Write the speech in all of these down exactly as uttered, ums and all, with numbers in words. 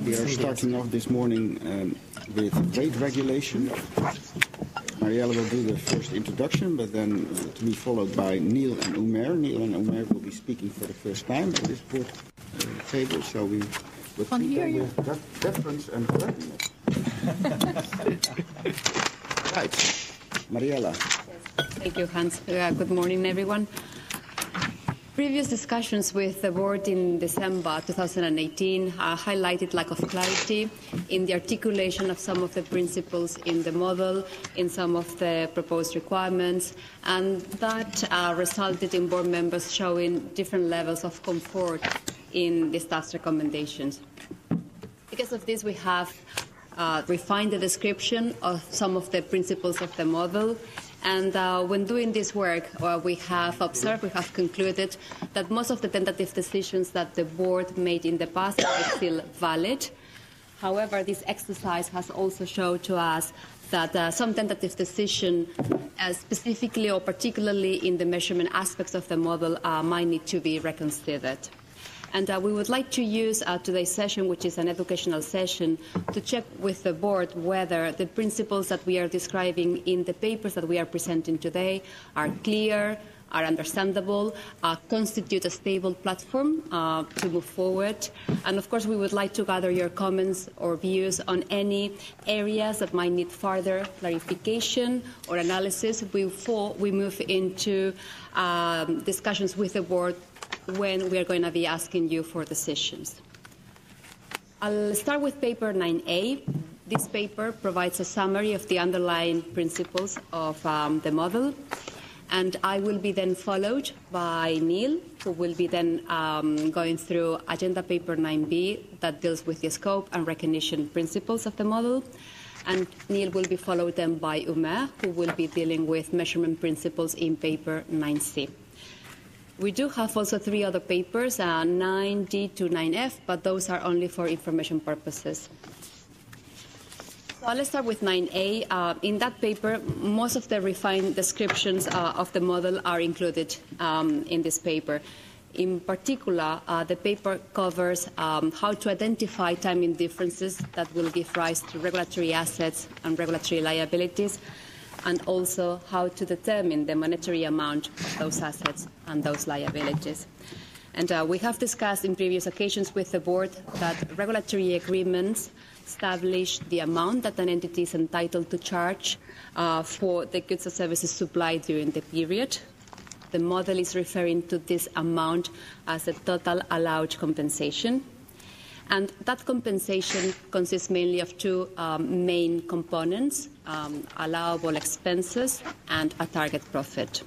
We are starting off this morning um, with rate regulation. Marielle will do the first introduction, but then uh, to be followed by Neil and Umer. Neil and Umer will be speaking for the first time at this board uh, table, so we will treat them with def- deference and correctness. Right, Mariella. Thank you, Hans. Uh, good morning, everyone. Previous discussions with the board in December two thousand eighteen uh, highlighted lack of clarity in the articulation of some of the principles in the model, in some of the proposed requirements, and that uh, resulted in board members showing different levels of comfort in the staff's recommendations. Because of this, we have uh, refined the description of some of the principles of the model. And uh, when doing this work, uh, we have observed, we have concluded that most of the tentative decisions that the board made in the past are still valid. However, this exercise has also shown to us that uh, some tentative decision, uh, specifically or particularly in the measurement aspects of the model, uh, might need to be reconsidered. And uh, we would like to use uh, today's session, which is an educational session, to check with the board whether the principles that we are describing in the papers that we are presenting today are clear, are understandable, uh, constitute a stable platform uh, to move forward. And of course, we would like to gather your comments or views on any areas that might need further clarification or analysis before we move into um, discussions with the board when we are going to be asking you for decisions. I'll start with paper nine A. This paper provides a summary of the underlying principles of um, the model, and I will be then followed by Neil, who will be then um, going through agenda paper nine B that deals with the scope and recognition principles of the model, and Neil will be followed then by Umer, who will be dealing with measurement principles in paper nine C. We do have also three other papers, uh, nine D to nine F, but those are only for information purposes. So let's start with nine A. Uh, in that paper, most of the refined descriptions uh, of the model are included um, in this paper. In particular, uh, the paper covers um, how to identify timing differences that will give rise to regulatory assets and regulatory liabilities, and also how to determine the monetary amount of those assets and those liabilities. And uh, we have discussed in previous occasions with the board that regulatory agreements establish the amount that an entity is entitled to charge uh, for the goods or services supplied during the period. The model is referring to this amount as the total allowed compensation. And that compensation consists mainly of two um, main components, um, allowable expenses and a target profit.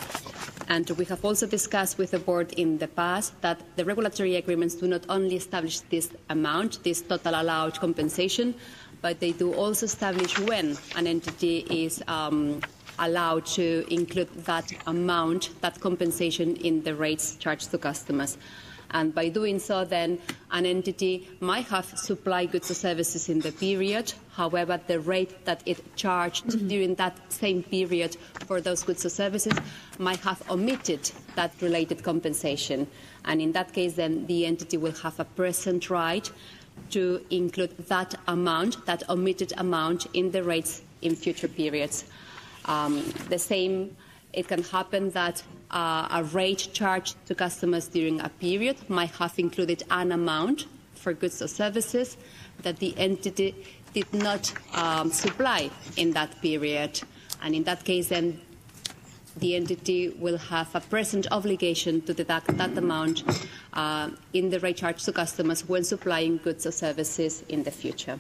And we have also discussed with the board in the past that the regulatory agreements do not only establish this amount, this total allowed compensation, but they do also establish when an entity is um, allowed to include that amount, that compensation, in the rates charged to customers. And by doing so, then, an entity might have supplied goods or services in the period. However, the rate that it charged mm-hmm. during that same period for those goods or services might have omitted that related compensation. And in that case, then, the entity will have a present right to include that amount, that omitted amount, in the rates in future periods. Um, the same, it can happen that Uh, a rate charged to customers during a period might have included an amount for goods or services that the entity did not um, supply in that period. And in that case, then, the entity will have a present obligation to deduct that amount uh, in the rate charged to customers when supplying goods or services in the future.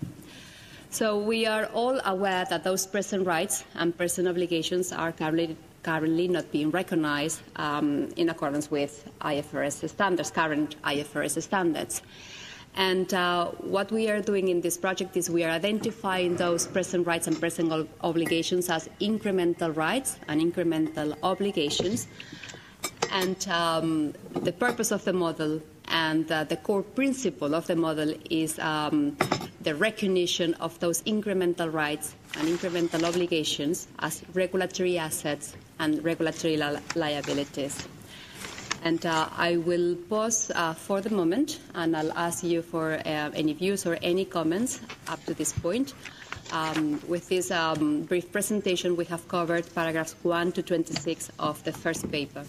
So we are all aware that those present rights and present obligations are currently currently not being recognized um, in accordance with I F R S standards, current I F R S standards. And uh, what we are doing in this project is we are identifying those present rights and present obligations as incremental rights and incremental obligations. And um, the purpose of the model and uh, the core principle of the model is um, the recognition of those incremental rights and incremental obligations as regulatory assets and regulatory li liabilities. And uh, I will pause uh, for the moment, and I'll ask you for uh, any views or any comments up to this point. Um, with this um, brief presentation, we have covered paragraphs one to twenty-six of the first paper.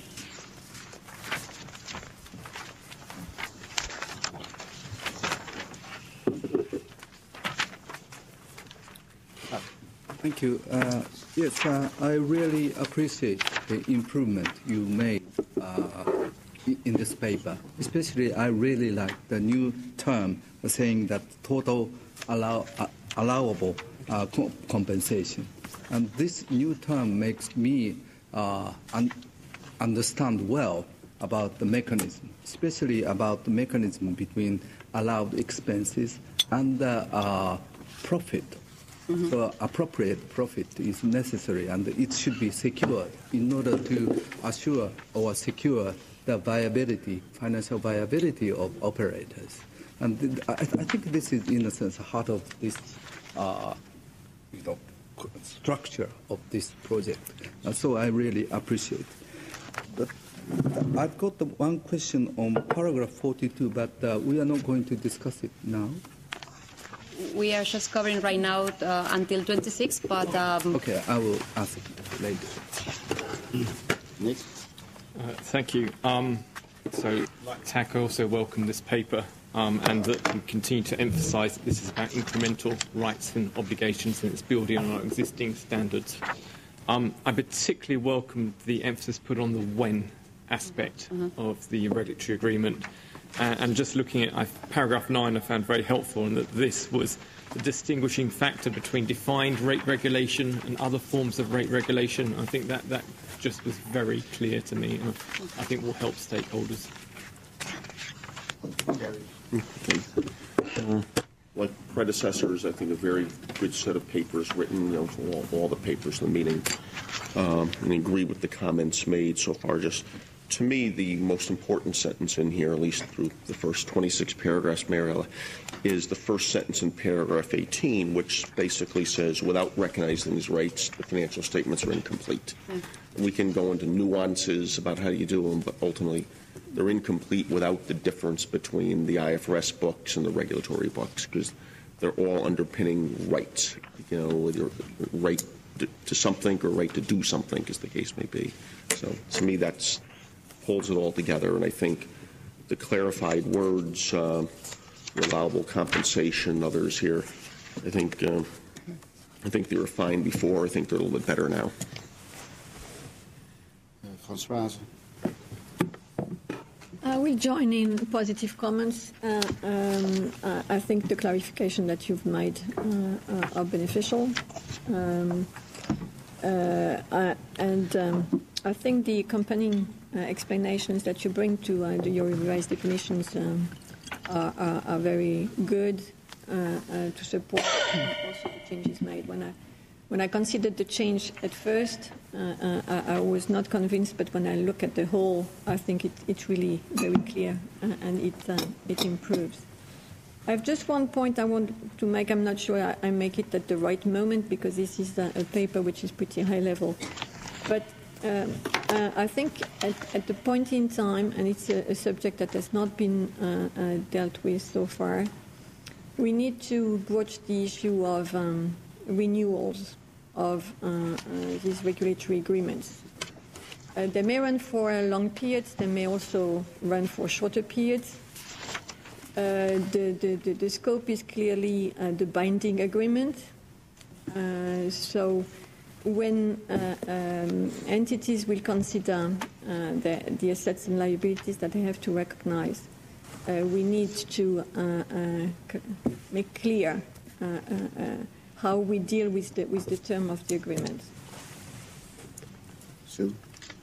Thank you. Uh, yes, uh, I really appreciate the improvement you made uh, in this paper. Especially, I really like the new term saying that total allow, uh, allowable uh, co compensation. And this new term makes me uh, un understand well about the mechanism, especially about the mechanism between allowed expenses and the uh, profit. Mm-hmm. So appropriate profit is necessary, and it should be secured in order to assure or secure the viability, financial viability of operators. And I, I think this is, in a sense, the heart of this uh, you know, structure of this project. And so I really appreciate it. But I've got the one question on paragraph forty-two, but uh, we are not going to discuss it now. We are just covering right now uh, until twenty-six, but... Um... Okay, I will ask it later. Next. Uh, thank you. Um, so, like T A C, I also welcome this paper um, and that we continue to emphasise that this is about incremental rights and obligations and it's building on our existing standards. Um, I particularly welcome the emphasis put on the when aspect mm-hmm. of the regulatory agreement. Uh, and just looking at uh, paragraph nine, I found very helpful in that this was the distinguishing factor between defined rate regulation and other forms of rate regulation. I think that, that just was very clear to me, and I think will help stakeholders. Uh, like predecessors, I think a very good set of papers written, you know, for all, all the papers in the meeting, um, and I agree with the comments made so far. Just to me, the most important sentence in here, at least through the first twenty-six paragraphs, Mariella, is the first sentence in paragraph eighteen, which basically says, without recognizing these rights, the financial statements are incomplete. Mm. We can go into nuances about how you do them, but ultimately they're incomplete without the difference between the I F R S books and the regulatory books, because they're all underpinning rights, you know, your right to something or right to do something, as the case may be. So to me, that's holds it all together, and I think the clarified words, uh, allowable compensation, others here, I think uh, I think they were fine before. I think they're a little bit better now. Uh, Françoise. I will join in positive comments. Uh, um, uh, I think the clarification that you've made uh, uh, are beneficial. Um, uh, uh, and um, I think the accompanying uh, explanations that you bring to uh, the, your revised definitions um, are, are, are very good uh, uh, to support also the changes made. When I When I considered the change at first, uh, uh, I, I was not convinced, but when I look at the whole, I think it, it's really very clear uh, and it, uh, it improves. I have just one point I want to make. I'm not sure I, I make it at the right moment because this is a, a paper which is pretty high level. But um, uh, I think at, at the point in time, and it's a, a subject that has not been uh, uh, dealt with so far, we need to broach the issue of um, renewals of uh, uh, these regulatory agreements. Uh, they may run for uh, long periods, they may also run for shorter periods. Uh, the, the, the, the scope is clearly uh, the binding agreement. Uh, so when uh, um, entities will consider uh, the, the assets and liabilities that they have to recognize, uh, we need to uh, uh, make clear uh, uh, uh, how we deal with the, with the term of the agreement. Sue?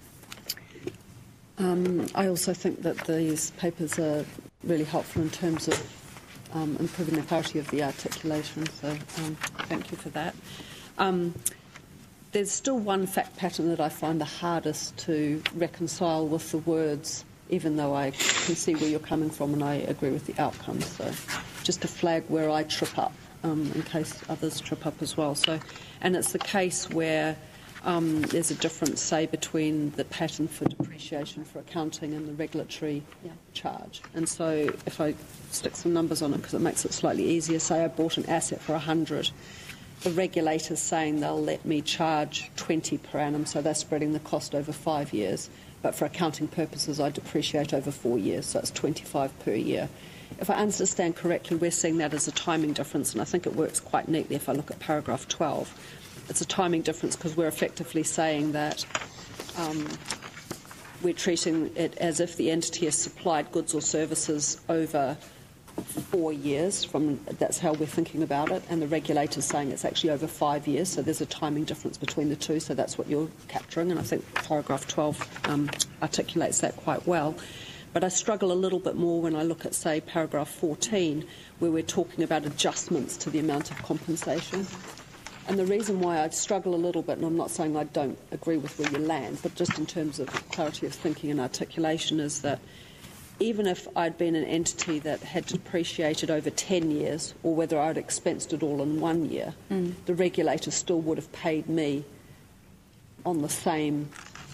Um, I also think that these papers are really helpful in terms of um, improving the clarity of the articulation, so um, thank you for that. Um, there's still one fact pattern that I find the hardest to reconcile with the words, even though I can see where you're coming from and I agree with the outcome. So just to flag where I trip up. Um, in case others trip up as well. So, and it's the case where um, there's a difference, say, between the pattern for depreciation for accounting and the regulatory yeah, charge. And so if I stick some numbers on it because it makes it slightly easier, say I bought an asset for one hundred, the regulator's saying they'll let me charge twenty per annum, so they're spreading the cost over five years. But for accounting purposes, I depreciate over four years, so it's twenty-five per year. If I understand correctly, we're seeing that as a timing difference, and I think it works quite neatly if I look at paragraph twelve. It's a timing difference because we're effectively saying that um, we're treating it as if the entity has supplied goods or services over four years. From that's how we're thinking about it, and the regulator's saying it's actually over five years. So there's a timing difference between the two. So that's what you're capturing, and I think paragraph twelve um, articulates that quite well. But I struggle a little bit more when I look at, say, paragraph fourteen, where we're talking about adjustments to the amount of compensation. And the reason why I struggle a little bit, and I'm not saying I don't agree with where you land, but just in terms of clarity of thinking and articulation, is that even if I'd been an entity that had depreciated over ten years, or whether I'd expensed it all in one year, mm. the regulator still would have paid me on the same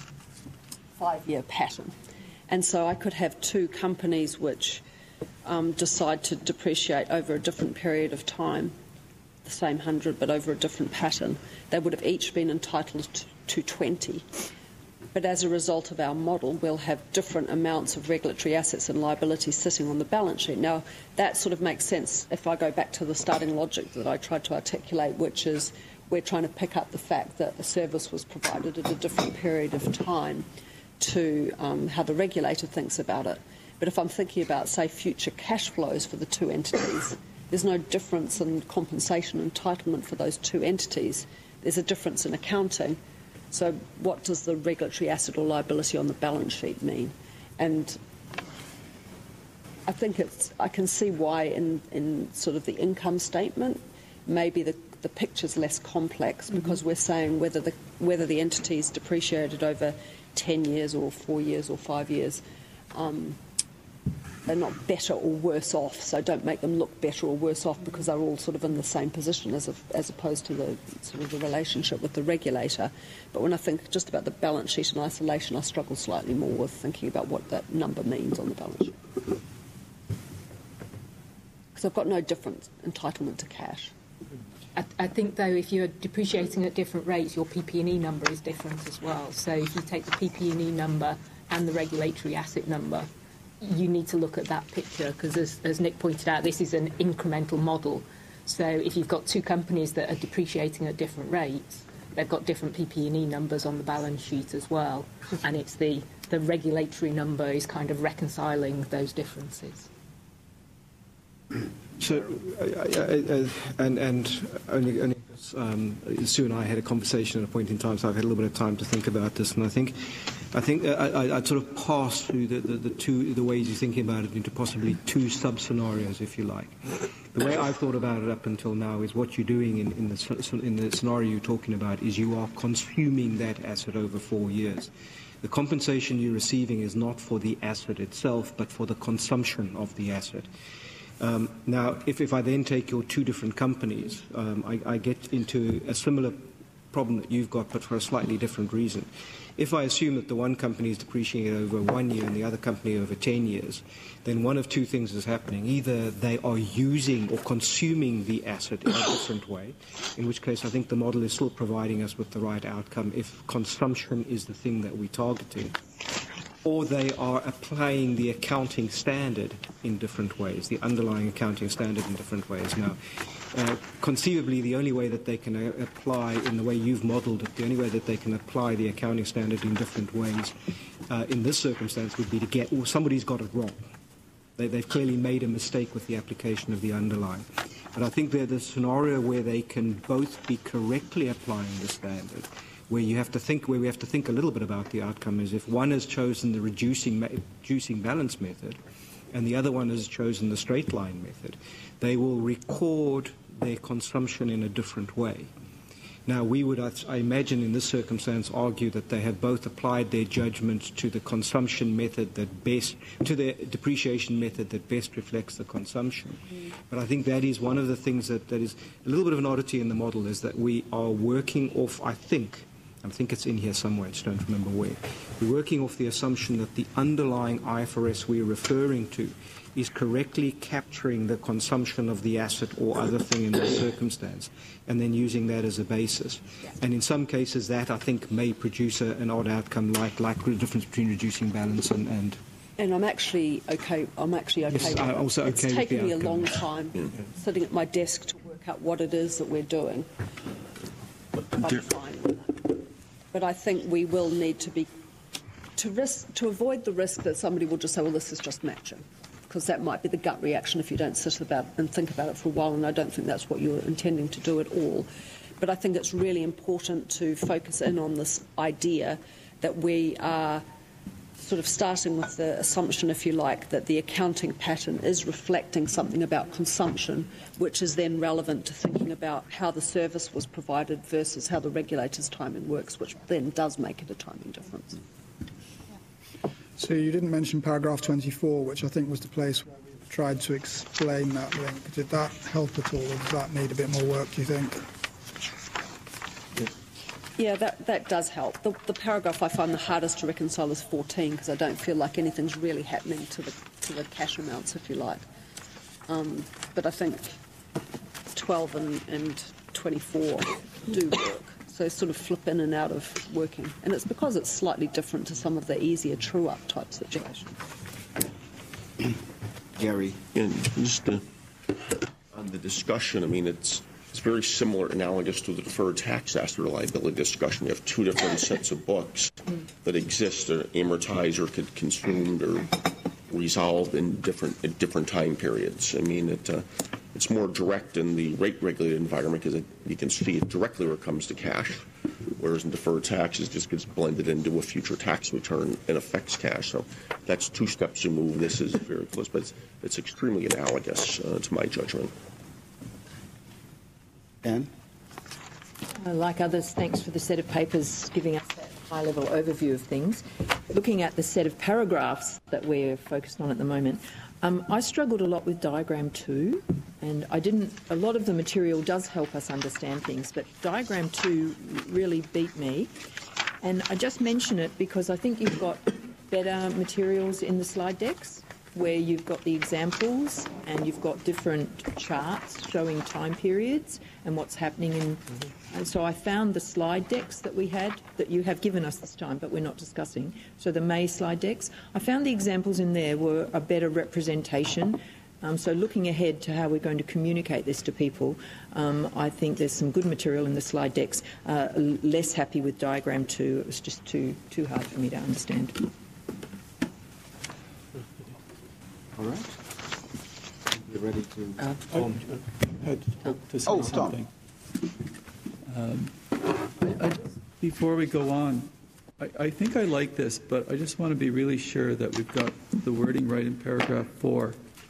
five-year pattern. And so I could have two companies which um, decide to depreciate over a different period of time, the same hundred but over a different pattern. They would have each been entitled to, to twenty. But as a result of our model, we'll have different amounts of regulatory assets and liabilities sitting on the balance sheet. Now, that sort of makes sense if I go back to the starting logic that I tried to articulate, which is we're trying to pick up the fact that a service was provided at a different period of time to um, how the regulator thinks about it. But if I'm thinking about, say, future cash flows for the two entities, there's no difference in compensation entitlement for those two entities. There's a difference in accounting. So what does the regulatory asset or liability on the balance sheet mean? And I think it's, I can see why in, in sort of the income statement, maybe the, the picture's less complex because mm-hmm. we're saying whether the, whether the entity is depreciated over ten years or four years or five years, um, they're not better or worse off, so don't make them look better or worse off because they're all sort of in the same position as, a, as opposed to the sort of the relationship with the regulator. But when I think just about the balance sheet in isolation, I struggle slightly more with thinking about what that number means on the balance sheet. Because I've got no different entitlement to cash. I, I think, though, if you're depreciating at different rates, your P P and E number is different as well. So if you take the P P and E number and the regulatory asset number, you need to look at that picture because, as, as Nick pointed out, this is an incremental model. So if you've got two companies that are depreciating at different rates, they've got different P P and E numbers on the balance sheet as well, and it's the, the regulatory number is kind of reconciling those differences. So, I, I, I, and, and only, only um, Sue and I had a conversation at a point in time, so I've had a little bit of time to think about this, and I think, I think I, I, I'd sort of pass through the, the, the two the ways you're thinking about it into possibly two sub-scenarios, if you like. The way I've thought about it up until now is what you're doing in, in, the, in the scenario you're talking about is you are consuming that asset over four years. The compensation you're receiving is not for the asset itself, but for the consumption of the asset. Um, now, if, if I then take your two different companies, um, I, I get into a similar problem that you've got, but for a slightly different reason. If I assume that the one company is depreciating over one year and the other company over ten years, then one of two things is happening. Either they are using or consuming the asset in a different way, in which case I think the model is still providing us with the right outcome if consumption is the thing that we're targeting, or they are applying the accounting standard in different ways, the underlying accounting standard in different ways. Now, uh, conceivably, the only way that they can uh, apply, in the way you've modelled it, the only way that they can apply the accounting standard in different ways uh, in this circumstance would be to get, or somebody's got it wrong. They, they've clearly made a mistake with the application of the underlying. But I think they're the scenario where they can both be correctly applying the standard, where you have to think, where we have to think a little bit about the outcome is if one has chosen the reducing, reducing balance method and the other one has chosen the straight line method, they will record their consumption in a different way. Now, we would, I imagine, in this circumstance, argue that they have both applied their judgment to the consumption method that best, to the depreciation method that best reflects the consumption. Mm. But I think that is one of the things that, that is a little bit of an oddity in the model, is that we are working off, I think, I think it's in here somewhere, I just don't remember where. We're working off the assumption that the underlying I F R S we're referring to is correctly capturing the consumption of the asset or other thing in the circumstance, and then using that as a basis. And in some cases, that, I think, may produce a, an odd outcome, like, like the difference between reducing balance and... and And I'm actually okay. I'm actually okay. Yes, with I'm it. also It's okay with the taken me a outcome. long time Yeah. sitting at my desk to work out what it is that we're doing. But I'm fine with it. But I think we will need to be to risk to avoid the risk that somebody will just say, "Well, this is just matching," because that might be the gut reaction if you don't sit about and think about it for a while. And I don't think that's what you're intending to do at all. But I think it's really important to focus in on this idea that we are sort of starting with the assumption, if you like, that the accounting pattern is reflecting something about consumption, which is then relevant to thinking about how the service was provided versus how the regulator's timing works, which then does make it a timing difference. So you didn't mention paragraph twenty-four, which I think was the place where we tried to explain that link. Did that help at all, or does that need a bit more work, do you think? Yeah, that, that does help. The, the paragraph I find the hardest to reconcile is fourteen, because I don't feel like anything's really happening to the, to the cash amounts, if you like. Um, but I think twelve and, and twenty-four do work. So sort of flip in and out of working. And it's because it's slightly different to some of the easier true-up type situations. Gary. And just uh, on the discussion, I mean, it's it's very similar, analogous to the deferred tax asset liability discussion. You have two different sets of books that exist, or amortized or consumed or resolved in different at different time periods. I mean, it uh, it's more direct in the rate regulated environment because you can see it directly where it comes to cash, whereas in deferred taxes it just gets blended into a future tax return and affects cash. So that's two steps removed. This is very close, but it's, it's extremely analogous uh, to my judgment. Anne? Uh, like others, thanks for the set of papers giving us that high-level overview of things. Looking at the set of paragraphs that we're focused on at the moment, um, I struggled a lot with diagram two, and I didn't. A lot of the material does help us understand things, but diagram two really beat me. And I just mention it because I think you've got better materials in the slide decks, where you've got the examples and you've got different charts showing time periods and what's happening in. And so I found the slide decks that we had, that you have given us this time, but we're not discussing. So the May slide decks, I found the examples in there were a better representation. Um, so looking ahead to how we're going to communicate this to people, um, I think there's some good material in the slide decks. Uh, less happy with diagram two. It was just too too hard for me to understand. All right. You're ready to... Uh, Tom, I had hoped to say Oh, Tom. something. Um, I, I, before we go on, I, I think I like this, but I just want to be really sure that we've got the wording right in paragraph four.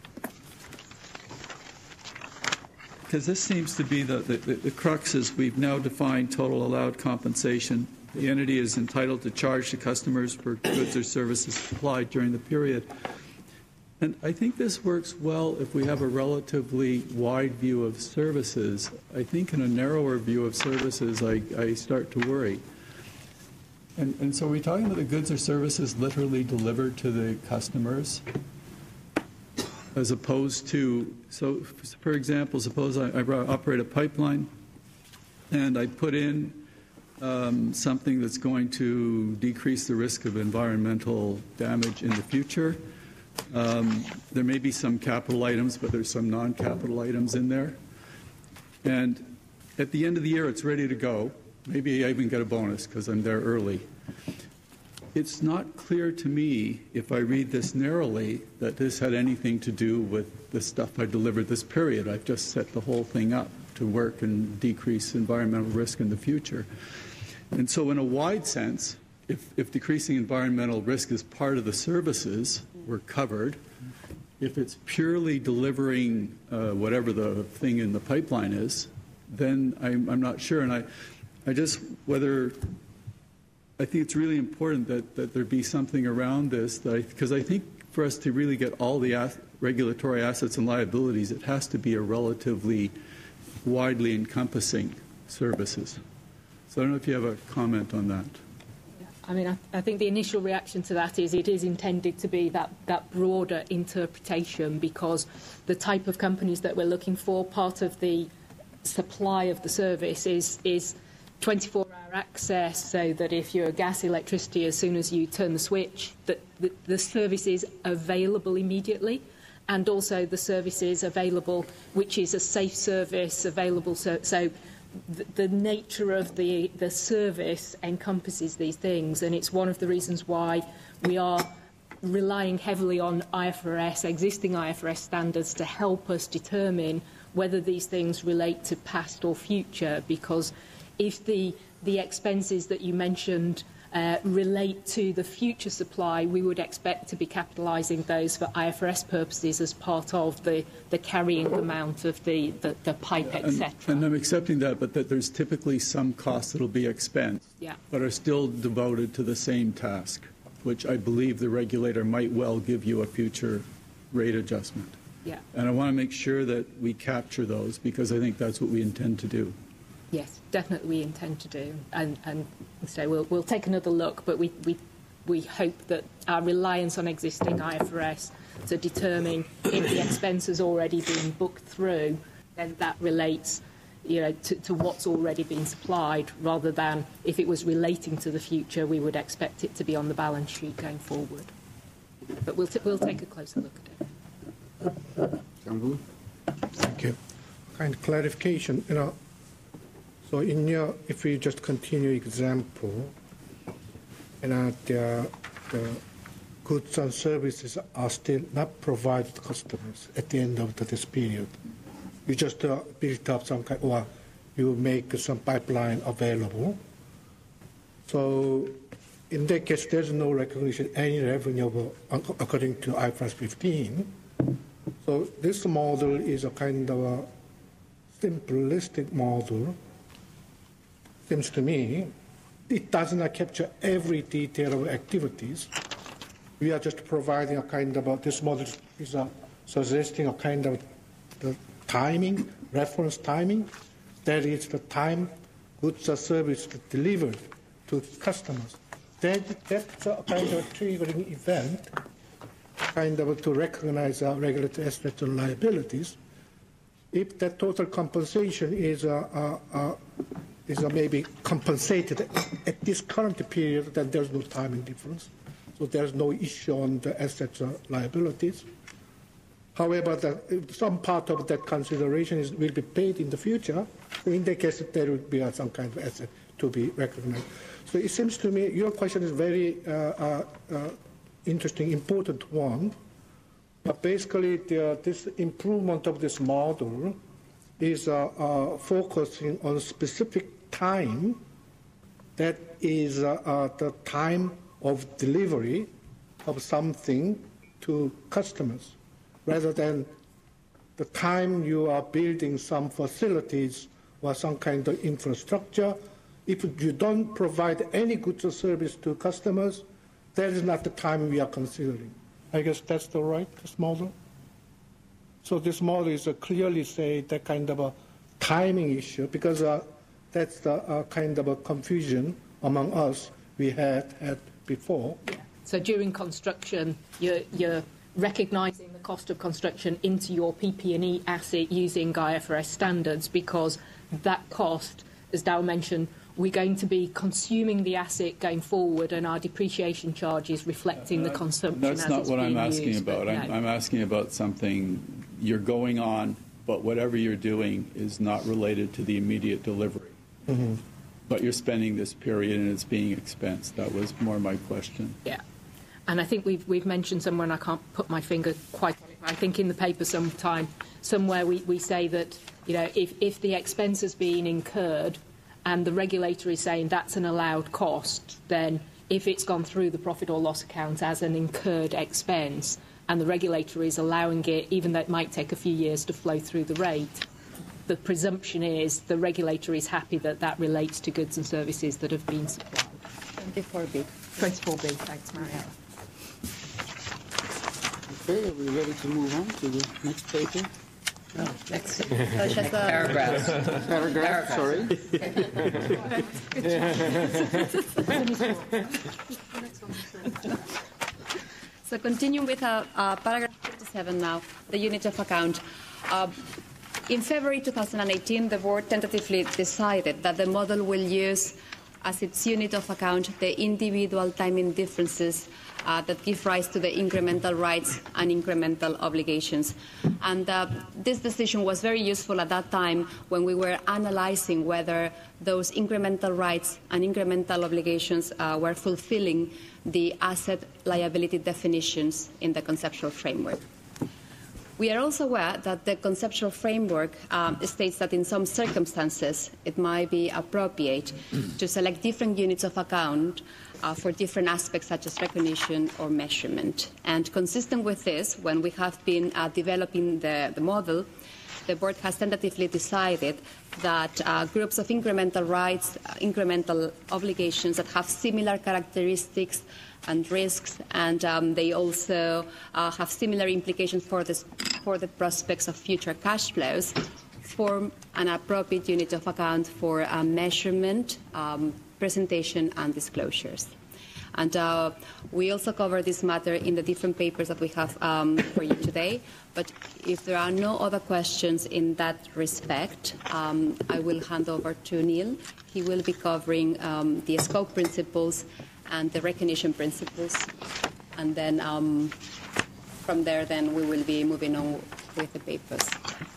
Because this seems to be the, the, the crux is we've now defined total allowed compensation. The entity is entitled to charge to customers for goods or services supplied during the period. And I think this works well if we have a relatively wide view of services. I think in a narrower view of services, I, I start to worry. And, and so are we talking about the goods or services literally delivered to the customers? As opposed to, so for example, suppose I, I operate a pipeline and I put in um, something that's going to decrease the risk of environmental damage in the future. Um, there may be some capital items, but there's some non-capital items in there. And at the end of the year, it's ready to go. Maybe I even get a bonus because I'm there early. It's not clear to me, if I read this narrowly, that this had anything to do with the stuff I delivered this period. I've just set the whole thing up to work and decrease environmental risk in the future. And so in a wide sense, if, if decreasing environmental risk is part of the services, we're covered. If it's purely delivering uh, whatever the thing in the pipeline is, then I'm, I'm not sure. And I, I just, whether, I think it's really important that, that there be something around this, because I, I think for us to really get all the as, regulatory assets and liabilities, it has to be a relatively widely encompassing services. So I don't know if you have a comment on that. I mean, I, I think the initial reaction to that is it is intended to be that, that broader interpretation, because the type of companies that we're looking for, part of the supply of the service is, is twenty-four hour access, so that if you're gas, electricity, as soon as you turn the switch, that the, the service is available immediately, and also the service is available, which is a safe service, available, so, so the, the nature of the, the service encompasses these things, and it's one of the reasons why we are relying heavily on I F R S, existing I F R S standards, to help us determine whether these things relate to past or future, because if the, the expenses that you mentioned uh, relate to the future supply, we would expect to be capitalising those for I F R S purposes as part of the, the carrying amount of the, the, the pipe, et cetera. And, and I'm accepting that, but that there's typically some costs that will be expensed, yeah, but are still devoted to the same task, which I believe the regulator might well give you a future rate adjustment. Yeah. And I want to make sure that we capture those, because I think that's what we intend to do. Yes, definitely we intend to do. And, and so we'll, we'll take another look, but we, we, we hope that our reliance on existing I F R S to determine if the expense has already been booked through, then that relates, you know, to, to what's already been supplied, rather than if it was relating to the future, we would expect it to be on the balance sheet going forward. But we'll, t we'll take a closer look at it. Thank you. Kind of clarification, you know, so in your, if we just continue example, you know, the, the goods and services are still not provided to customers at the end of the, this period. You just uh, build up some kind, or you make some pipeline available. So in that case, there's no recognition, any revenue according to I F R S fifteen. So this model is a kind of a simplistic model, seems to me. It does not capture every detail of activities. We are just providing a kind of a, this model is a, suggesting a kind of the timing, reference timing, that is the time goods or services delivered to customers. That, that's a kind of a triggering event, kind of to recognize our regulatory assets and liabilities. If that total compensation is uh, uh, uh, is uh, maybe compensated at this current period, then there's no timing difference. So there's no issue on the assets or liabilities. However, the, some part of that consideration is, will be paid in the future. In that case, there will be uh, some kind of asset to be recognized. So it seems to me your question is very uh, uh, uh, interesting, important one. But basically, the, this improvement of this model is uh, uh, focusing on a specific time, that is uh, uh, the time of delivery of something to customers, rather than the time you are building some facilities or some kind of infrastructure. If you don't provide any goods or service to customers, that is not the time we are considering. I guess that's the right this model. So this model is a clearly say that kind of a timing issue, because uh, that's the uh, kind of a confusion among us we had had before. Yeah. So during construction, you're, you're recognising the cost of construction into your P P and E asset using I F R S standards, because that cost, as Dow mentioned, we're going to be consuming the asset going forward, and our depreciation charge is reflecting the consumption. That's as not it's what I'm being asking used, about. I'm, no. I'm asking about something you're going on, but whatever you're doing is not related to the immediate delivery. Mm-hmm. But you're spending this period and it's being expensed. That was more my question. Yeah. And I think we've, we've mentioned somewhere, and I can't put my finger quite on it, but I think in the paper sometime, somewhere we, we say that, you know, if, if the expense has been incurred and the regulator is saying that's an allowed cost, then if it's gone through the profit or loss account as an incurred expense, and the regulator is allowing it, even though it might take a few years to flow through the rate, the presumption is the regulator is happy that that relates to goods and services that have been supplied. twenty-four B. twenty-four B, thanks, Mariella. Okay, are we ready to move on to the next paper? Oh, next, So just, uh, paragraphs. Paragraph, sorry. So continuing with uh, uh, paragraph fifty-seven now, the unit of account. Uh, in February two thousand eighteen, the board tentatively decided that the model will use as its unit of account the individual timing differences uh, that give rise to the incremental rights and incremental obligations. And uh, this decision was very useful at that time when we were analyzing whether those incremental rights and incremental obligations uh, were fulfilling the asset liability definitions in the conceptual framework. We are also aware that the conceptual framework um, states that in some circumstances it might be appropriate to select different units of account uh, for different aspects such as recognition or measurement. And consistent with this, when we have been uh, developing the, the model, the board has tentatively decided that uh, groups of incremental rights, uh, incremental obligations that have similar characteristics and risks, and um, they also uh, have similar implications for, this, for the prospects of future cash flows, form an appropriate unit of account for uh, measurement, um, presentation, and disclosures. And uh, we also cover this matter in the different papers that we have um, for you today. But if there are no other questions in that respect, um, I will hand over to Neil. He will be covering um, the scope principles and the recognition principles. And then um, from there, then we will be moving on with the papers.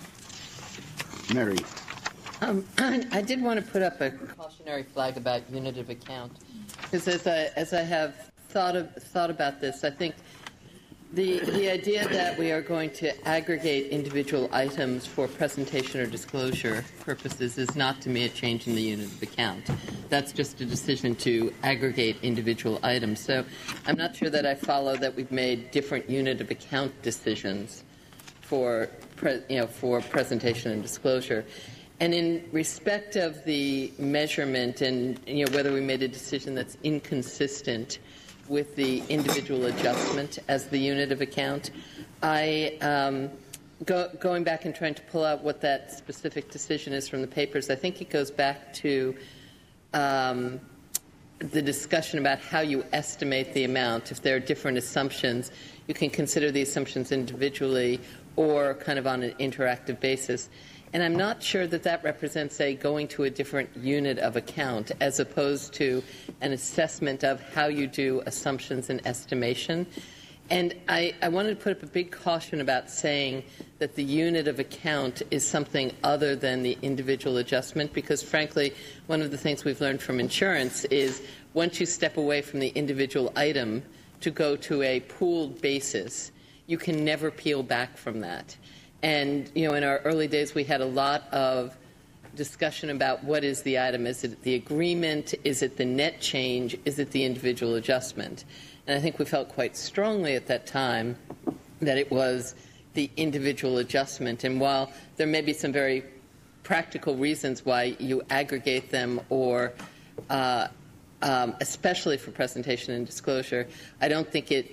Mary. Um, I did want to put up a cautionary flag about unit of account, because as I, as I have thought, of, thought about this, I think the, the idea that we are going to aggregate individual items for presentation or disclosure purposes is not, to me, a change in the unit of account. That's just a decision to aggregate individual items. So I'm not sure that I follow that we've made different unit of account decisions for, pre, you know, for presentation and disclosure. And in respect of the measurement and, you know, whether we made a decision that's inconsistent with the individual adjustment as the unit of account, I, um, go, going back and trying to pull out what that specific decision is from the papers, I think it goes back to um, the discussion about how you estimate the amount. If there are different assumptions, you can consider the assumptions individually or kind of on an interactive basis. And I'm not sure that that represents, say, going to a different unit of account as opposed to an assessment of how you do assumptions and estimation. And I, I wanted to put up a big caution about saying that the unit of account is something other than the individual adjustment, because, frankly, one of the things we've learned from insurance is once you step away from the individual item to go to a pooled basis, you can never peel back from that. And, you know, in our early days, we had a lot of discussion about what is the item. Is it the agreement? Is it the net change? Is it the individual adjustment? And I think we felt quite strongly at that time that it was the individual adjustment. And while there may be some very practical reasons why you aggregate them, or uh, um, especially for presentation and disclosure, I don't think it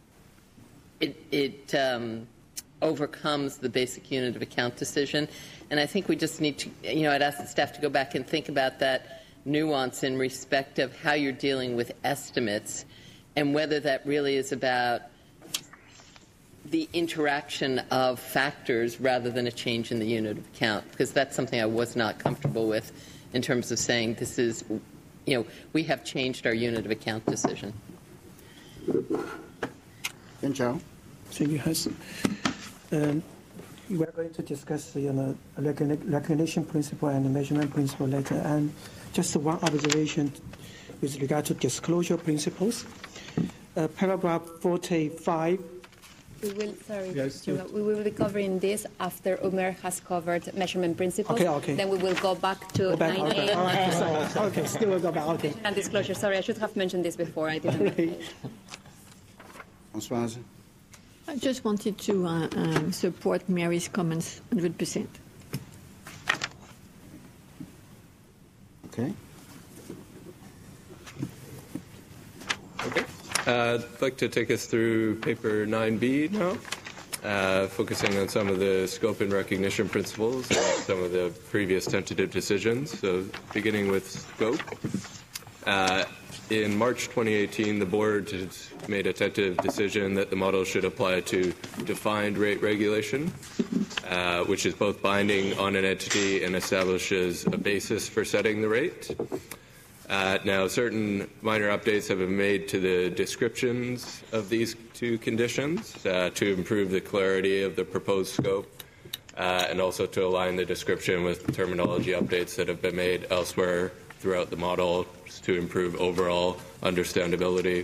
it, it um, overcomes the basic unit of account decision. And I think we just need to, you know, I'd ask the staff to go back and think about that nuance in respect of how you're dealing with estimates and whether that really is about the interaction of factors rather than a change in the unit of account, because that's something I was not comfortable with in terms of saying this is, you know, we have changed our unit of account decision. Then Joe. Thank you, Hans. Um, we are going to discuss the you know, recognition principle and the measurement principle later. And just one observation with regard to disclosure principles. Uh, paragraph forty-five. We will, sorry, yes, we will be covering this after Umer has covered measurement principles. Okay, okay. Then we will go back to Go back, nine okay. A. All right, sorry. Okay, still will go back. Okay. And disclosure. Sorry, I should have mentioned this before. I didn't. Françoise. I just wanted to uh, um, support Mary's comments one hundred percent. Okay. Okay. Uh, I'd like to take us through paper nine B now. uh, focusing on some of the scope and recognition principles and some of the previous tentative decisions. So beginning with scope. Uh, in March twenty eighteen, the board has made a tentative decision that the model should apply to defined rate regulation, uh, which is both binding on an entity and establishes a basis for setting the rate. Uh, now, certain minor updates have been made to the descriptions of these two conditions uh, to improve the clarity of the proposed scope uh, and also to align the description with terminology updates that have been made elsewhere throughout the model to improve overall understandability.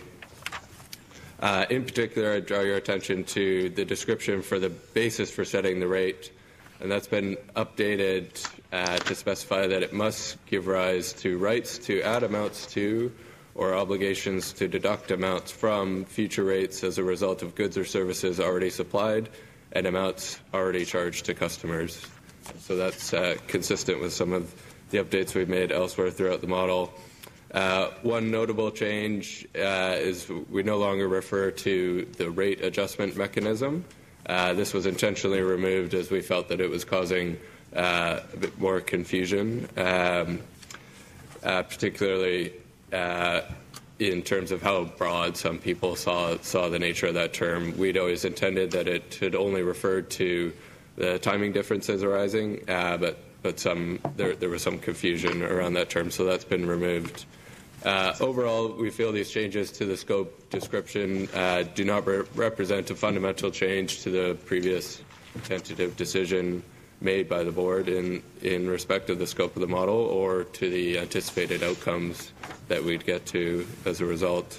Uh, in particular, I draw your attention to the description for the basis for setting the rate, and that's been updated uh, to specify that it must give rise to rights to add amounts to or obligations to deduct amounts from future rates as a result of goods or services already supplied and amounts already charged to customers. So that's uh, consistent with some of the updates we've made elsewhere throughout the model. Uh, one notable change uh, is we no longer refer to the rate adjustment mechanism. Uh, this was intentionally removed as we felt that it was causing uh, a bit more confusion, um, uh, particularly uh, in terms of how broad some people saw saw the nature of that term. We'd always intended that it should only refer to the timing differences arising, uh, but but some there there was some confusion around that term, so that's been removed. Uh, overall, we feel these changes to the scope description uh, do not re represent a fundamental change to the previous tentative decision made by the board in, in respect of the scope of the model or to the anticipated outcomes that we'd get to as a result.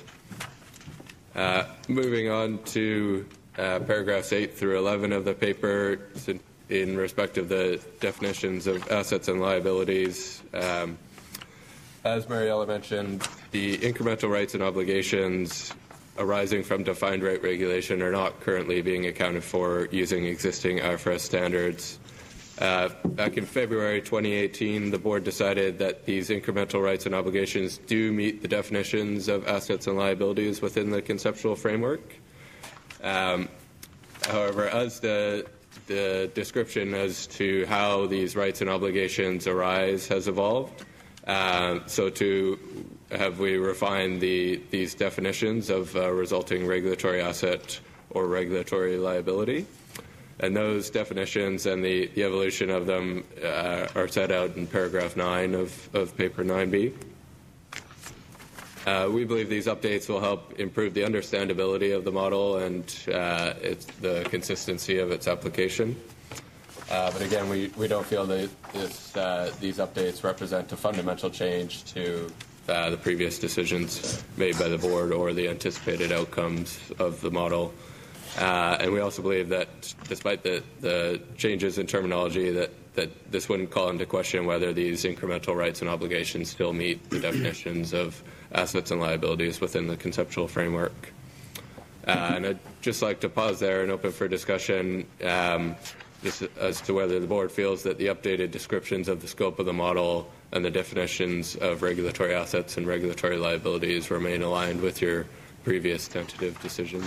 Uh, moving on to uh, paragraphs eight through eleven of the paper, in respect of the definitions of assets and liabilities. Um, As Mariella mentioned, the incremental rights and obligations arising from defined rate regulation are not currently being accounted for using existing I F R S standards. Uh, back in February twenty eighteen, the board decided that these incremental rights and obligations do meet the definitions of assets and liabilities within the conceptual framework. Um, however, as the the description as to how these rights and obligations arise has evolved, Uh, so to have we refined the, these definitions of uh, resulting regulatory asset or regulatory liability. And those definitions and the, the evolution of them uh, are set out in paragraph nine of, of paper nine B. Uh, we believe these updates will help improve the understandability of the model and uh, it's the consistency of its application. Uh, but again, we, we don't feel that this, uh, these updates represent a fundamental change to uh, the previous decisions made by the board or the anticipated outcomes of the model. Uh, and we also believe that despite the, the changes in terminology, that, that this wouldn't call into question whether these incremental rights and obligations still meet the definitions of assets and liabilities within the conceptual framework. Uh, and I'd just like to pause there and open for discussion um, This, as to whether the board feels that the updated descriptions of the scope of the model and the definitions of regulatory assets and regulatory liabilities remain aligned with your previous tentative decisions.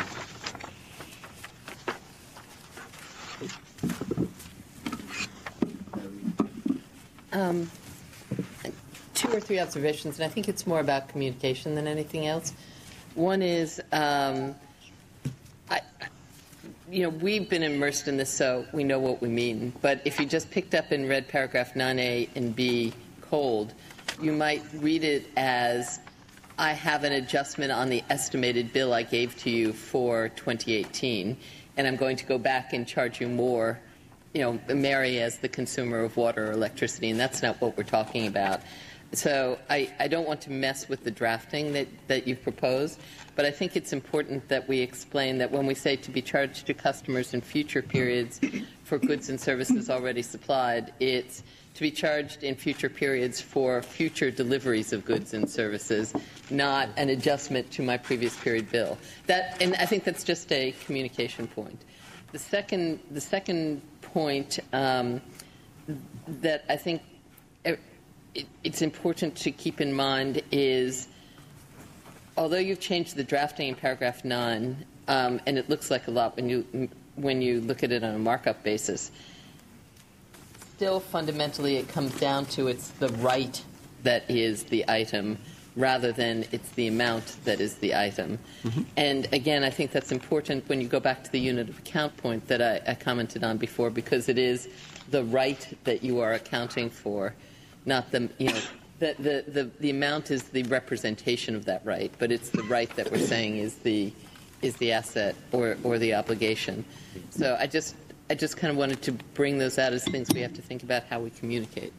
Um, two or three observations, and I think it's more about communication than anything else. One is, um, I, you know, we've been immersed in this, so we know what we mean. But if you just picked up and read paragraph nine A and B cold, you might read it as, I have an adjustment on the estimated bill I gave to you for twenty eighteen, and I'm going to go back and charge you more, you know, Mary as the consumer of water or electricity, and that's not what we're talking about. So I, I don't want to mess with the drafting that, that you've proposed, but I think it's important that we explain that when we say to be charged to customers in future periods for goods and services already supplied, it's to be charged in future periods for future deliveries of goods and services, not an adjustment to my previous period bill. That, and I think that's just a communication point. The second, the second point um, that I think it, it's important to keep in mind is, although you've changed the drafting in paragraph nine, um, and it looks like a lot when you when you look at it on a markup basis, still fundamentally it comes down to it's the right that is the item rather than it's the amount that is the item. Mm-hmm. And again, I think that's important when you go back to the unit of account point that I, I commented on before, because it is the right that you are accounting for, not the, you know, the, the, the, the amount is the representation of that right, but it's the right that we're saying is the, is the asset or, or the obligation. So I just, I just kind of wanted to bring those out as things we have to think about how we communicate.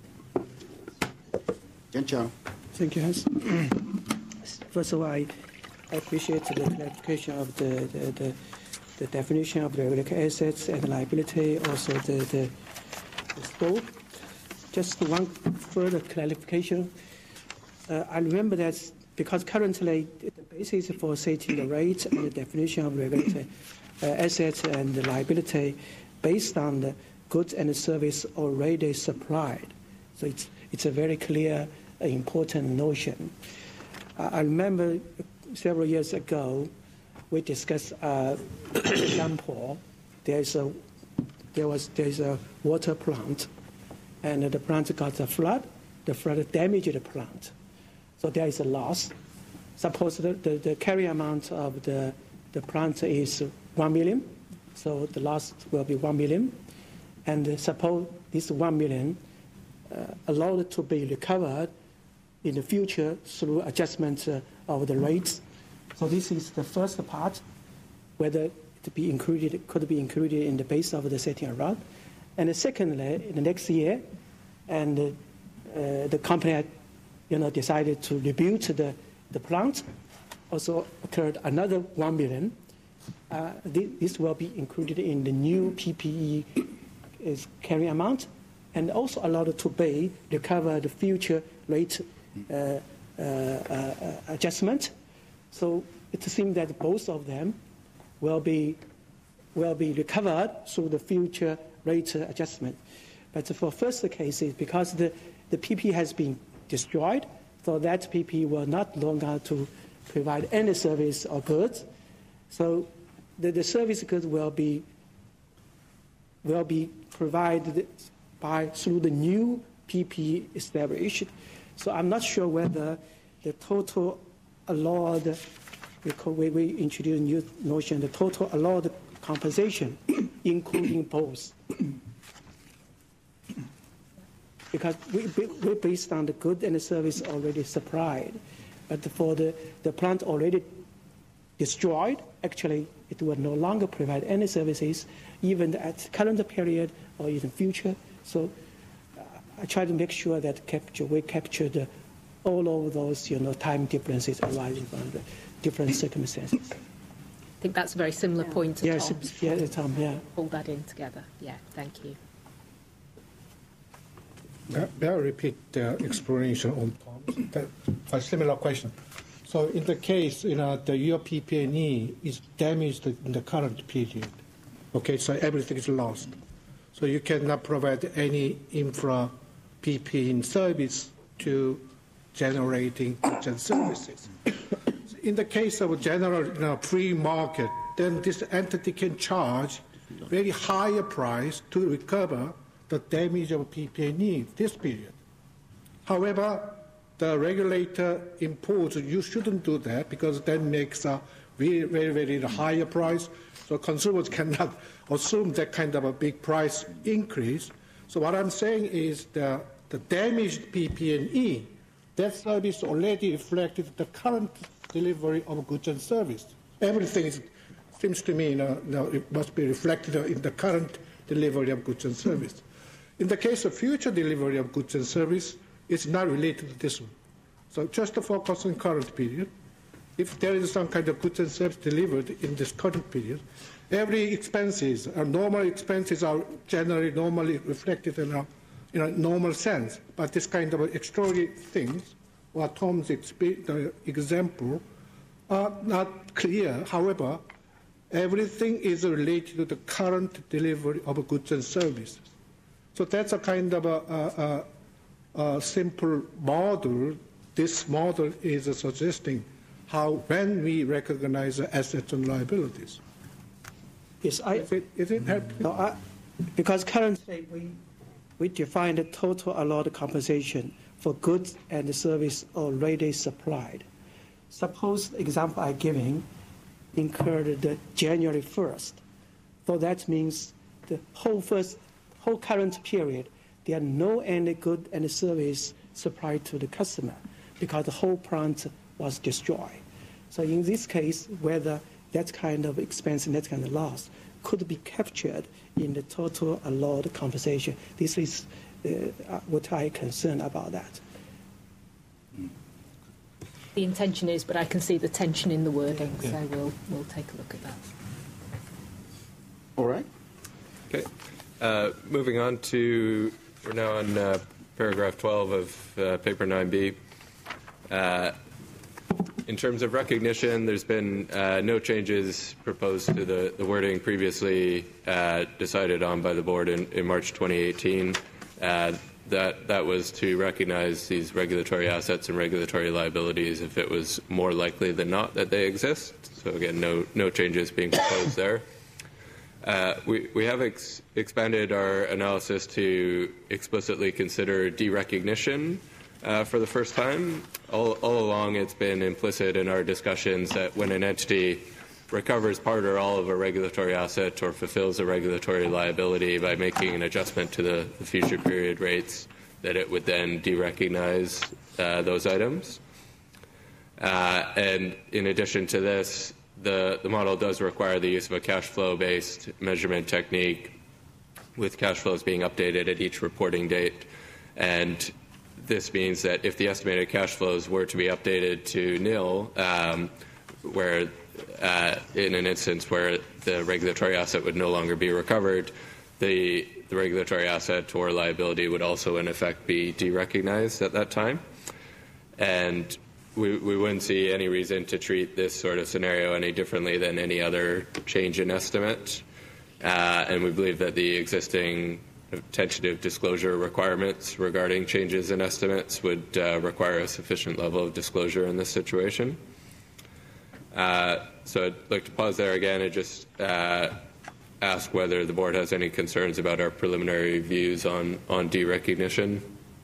Gentiano. Thank you, Hans. First of all, I, I appreciate the clarification of the, the, the, the definition of the regulatory assets and liability, also the, the, the scope. Just one further clarification. Uh, I remember that because currently the basis for setting the rate and the definition of regulatory uh, assets and the liability based on the goods and the service already supplied. So it's, it's a very clear, uh, important notion. Uh, I remember several years ago we discussed uh, example. There is a there was there is a water plant, and the plant got a flood. The flood damaged the plant, so there is a loss. Suppose the, the, the carry amount of the the plant is one million, so the loss will be one million. And suppose this one million uh, allowed to be recovered in the future through adjustment uh, of the rates. So this is the first part, whether it be included could be included in the base of the setting rod. And secondly, in the next year, and uh, the company had, you know, decided to rebuild the the plant. Also occurred another one million. Uh, this, this will be included in the new P P E is carry amount, and also allowed to be recover the future rate uh, uh, uh, adjustment. So it seems that both of them will be will be recovered through the future rate adjustment. But for first cases, because the, the P P E has been destroyed, so that P P E will not longer to provide any service or goods. So the, the service goods will be will be provided by through the new P P E established. So I'm not sure whether the total allowed, we, we introduced a new notion, the total allowed compensation, including both. Because we, we based on the good and the service already supplied. But for the, the plant already destroyed, actually it will no longer provide any services, even at current period or in the future. So uh, I try to make sure that capture, we capture the, all of those, you know, time differences arising from the different circumstances. I think that's a very similar yeah. point to yes, Tom's. Yeah, Tom, yeah. Pull that in together. Yeah, thank you. May I repeat the explanation on Tom's? That, a similar question. So in the case, you know, the your P P and E is damaged in the current period. Okay, so everything is lost. So you cannot provide any infra P P in service to generating goods and services. In the case of a general, you know, free market, then this entity can charge very higher price to recover the damage of P P and E this period. However, the regulator imposed you shouldn't do that because that makes a very, very, very higher price. So consumers cannot assume that kind of a big price increase. So what I'm saying is the, the damaged P P and E, that service already reflected the current delivery of goods and service. Everything is, seems to me, you know, you know, it must be reflected in the current delivery of goods and service. In the case of future delivery of goods and service, it's not related to this one. So just to focus on current period, if there is some kind of goods and service delivered in this current period, every expenses, or normal expenses are generally normally reflected in a, in a normal sense. But this kind of extraordinary things, or Tom's exp- example, are not clear. However, everything is related to the current delivery of goods and services. So that's a kind of a, a, a, a simple model. This model is suggesting how, when we recognize assets and liabilities. Yes, I. Is it, is it help? No, I, because currently we we define the total allowed compensation for goods and service already supplied. Suppose the example I'm giving incurred the January first. So that means the whole first, whole current period, there are no any good and service supplied to the customer because the whole plant was destroyed. So in this case, whether that kind of expense and that kind of loss could be captured in the total allowed compensation. This is uh, what I concern about that. The intention is, but I can see the tension in the wording, yeah. so we'll we'll take a look at that. All right. Okay. Uh, moving on to, we're now on uh, paragraph twelve of uh, paper nine B. Uh, in terms of recognition, there's been uh, no changes proposed to the, the wording previously uh, decided on by the board in, in March twenty eighteen. Uh, that that was to recognize these regulatory assets and regulatory liabilities if it was more likely than not that they exist. So again, no no changes being proposed there. Uh, we, we have ex expanded our analysis to explicitly consider derecognition uh, for the first time. All, all along, it's been implicit in our discussions that when an entity recovers part or all of a regulatory asset or fulfills a regulatory liability by making an adjustment to the, the future period rates, that it would then derecognize uh, those items. Uh, and in addition to this, The, the model does require the use of a cash flow-based measurement technique with cash flows being updated at each reporting date. And this means that if the estimated cash flows were to be updated to nil, um, where uh, in an instance where the regulatory asset would no longer be recovered, the, the regulatory asset or liability would also in effect be derecognized at that time. And We, we wouldn't see any reason to treat this sort of scenario any differently than any other change in estimate. Uh, and we believe that the existing tentative disclosure requirements regarding changes in estimates would uh, require a sufficient level of disclosure in this situation. Uh, so I'd like to pause there again and just uh, ask whether the board has any concerns about our preliminary views on, on derecognition.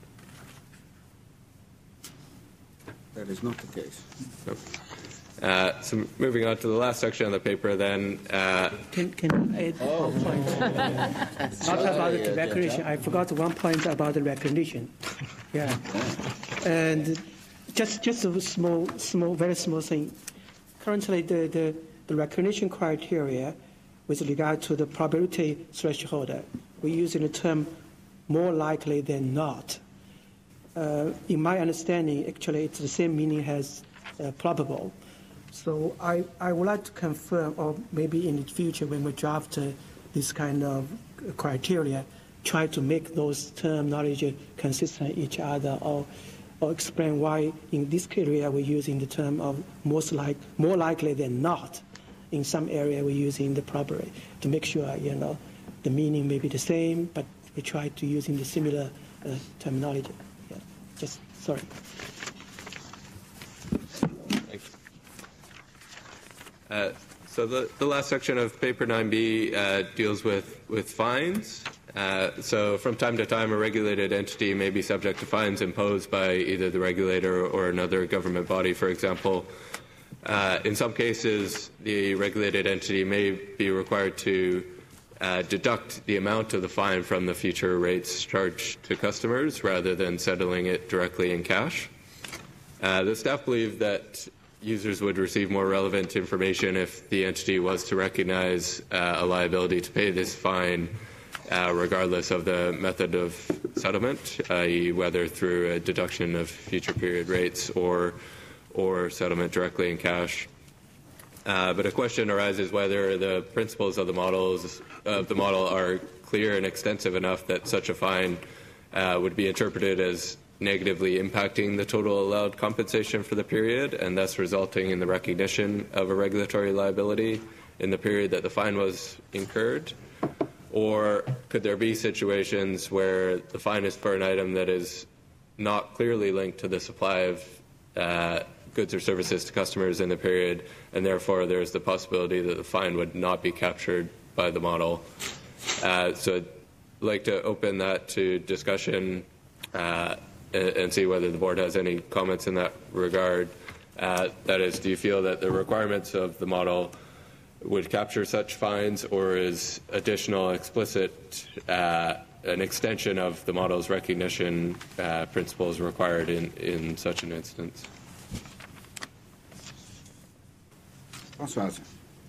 That is not the case. Uh, so moving on to the last section of the paper then. Uh, can, can I add oh. one point? Not about the recognition. I forgot one point about the recognition. Yeah. And just just a small, small, very small thing. Currently, the, the, the recognition criteria with regard to the probability threshold, we're using the term more likely than not. Uh, in my understanding, actually, it's the same meaning as uh, probable. So I, I would like to confirm, or maybe in the future when we draft uh, this kind of criteria, try to make those terminology consistent with each other, or, or explain why in this area we're using the term of most like, more likely than not. In some area we're using the probability to make sure, you know, the meaning may be the same, but we try to using the similar uh, terminology. Just sorry. Thank you. Uh, so the, the last section of paper nine B uh, deals with, with fines. Uh, so from time to time, a regulated entity may be subject to fines imposed by either the regulator or another government body, for example. Uh, in some cases, the regulated entity may be required to Uh, deduct the amount of the fine from the future rates charged to customers rather than settling it directly in cash. Uh, the staff believe that users would receive more relevant information if the entity was to recognize uh, a liability to pay this fine uh, regardless of the method of settlement, that is whether through a deduction of future period rates or, or settlement directly in cash. Uh, but a question arises whether the principles of the models of the model are clear and extensive enough that such a fine uh, would be interpreted as negatively impacting the total allowed compensation for the period and thus resulting in the recognition of a regulatory liability in the period that the fine was incurred? Or could there be situations where the fine is for an item that is not clearly linked to the supply of uh, goods or services to customers in the period, and therefore there's the possibility that the fine would not be captured by the model. Uh, so I'd like to open that to discussion uh, and, and see whether the board has any comments in that regard. Uh, that is, do you feel that the requirements of the model would capture such fines, or is additional explicit uh, an extension of the model's recognition uh, principles required in, in such an instance? Françoise.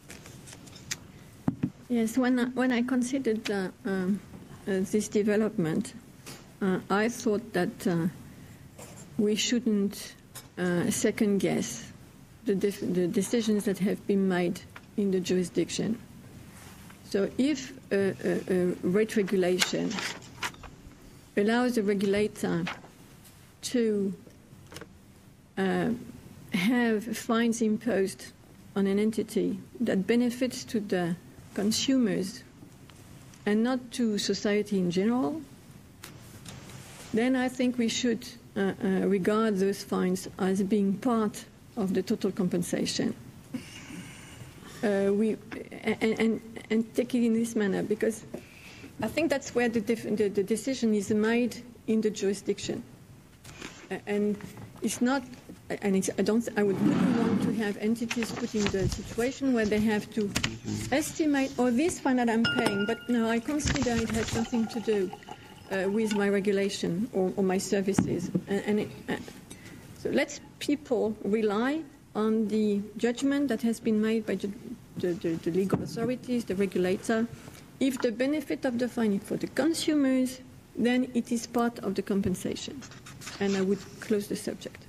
Yes, when I, when I considered uh, um, uh, this development, uh, I thought that uh, we shouldn't uh, second guess the, def- the decisions that have been made in the jurisdiction. So if a, a, a rate regulation allows the regulator to uh, have fines imposed on an entity that benefits to the consumers and not to society in general, then I think we should uh, uh, regard those fines as being part of the total compensation. Uh, we and, and and take it in this manner, because I think that's where the, def- the, the decision is made in the jurisdiction, and it's not. And it's, I don't. I would really want to have entities put in the situation where they have to estimate, oh, this fine that I'm paying, but no, I consider it has nothing to do uh, with my regulation or, or my services. And, and it, uh, so let people rely on the judgment that has been made by the, the, the, the legal authorities, the regulator. If the benefit of the fine is for the consumers, then it is part of the compensation. And I would close the subject.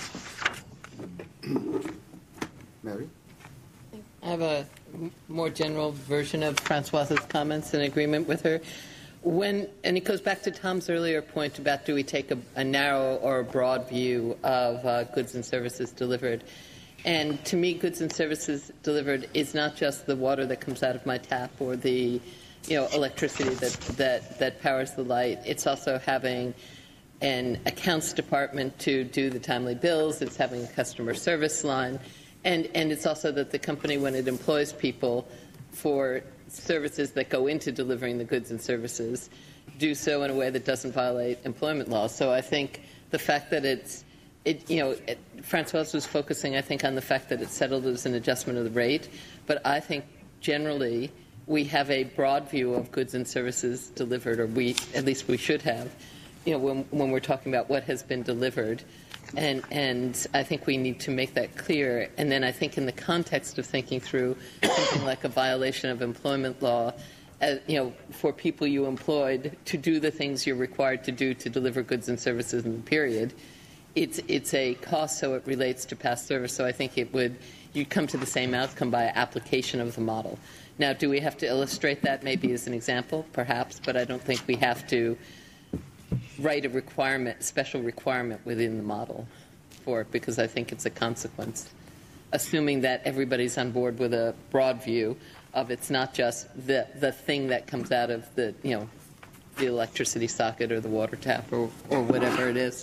Mary? I have a more general version of Françoise's comments in agreement with her. When, and it goes back to Tom's earlier point about do we take a, a narrow or a broad view of uh, goods and services delivered. And to me, goods and services delivered is not just the water that comes out of my tap or the, you know, electricity that, that, that powers the light. It's also having an accounts department to do the timely bills. It's having a customer service line. And, and it's also that the company, when it employs people for services that go into delivering the goods and services, do so in a way that doesn't violate employment laws. So I think the fact that it's, it, you know, it, Françoise was focusing, I think, on the fact that it's settled as an adjustment of the rate. But I think generally we have a broad view of goods and services delivered, or we, at least we should have, you know, when, when we're talking about what has been delivered. And, and I think we need to make that clear. And then I think in the context of thinking through something like a violation of employment law, uh, you know, for people you employed to do the things you're required to do to deliver goods and services in the period, it's, it's a cost, so it relates to past service. So I think it would, you'd come to the same outcome by application of the model. Now, do we have to illustrate that maybe as an example? Perhaps, but I don't think we have to write a requirement, special requirement within the model for it, because I think it's a consequence, assuming that everybody's on board with a broad view of it's not just the the thing that comes out of the, you know, the electricity socket or the water tap or, or whatever it is.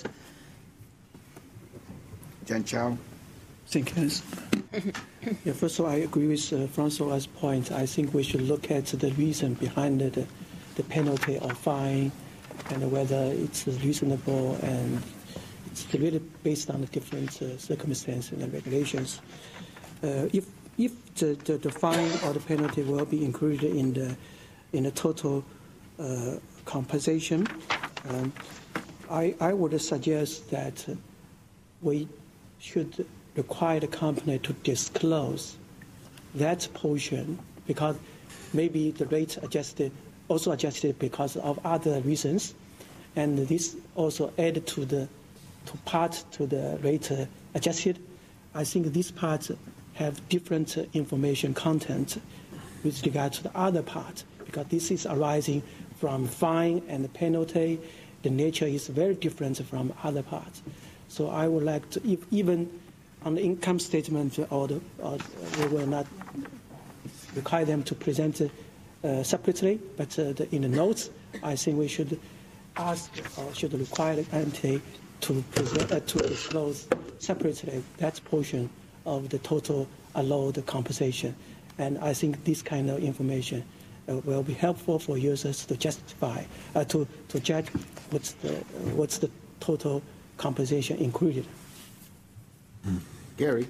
Jen Chow. Thank you. Yeah, first of all, I agree with uh, François' point. I think we should look at the reason behind the, the penalty or fine, and whether it's reasonable, and it's really based on the different uh, circumstances and regulations. Uh, if if the, the, the fine or the penalty will be included in the in the total uh, compensation, um, I I would suggest that we should require the company to disclose that portion, because maybe the rate adjusted also adjusted because of other reasons, and this also added to the to part to the rate uh, adjusted. I think these parts have different uh, information content with regard to the other part, because this is arising from fine and penalty. The nature is very different from other parts. So I would like to, if even on the income statement, or, the, or we will not require them to present uh, separately, but uh, the, in the notes, I think we should ask or should require the entity to present, uh, to disclose separately that portion of the total allowed compensation. And I think this kind of information uh, will be helpful for users to justify, uh, to, to judge what's the, what's the total compensation included. Gary?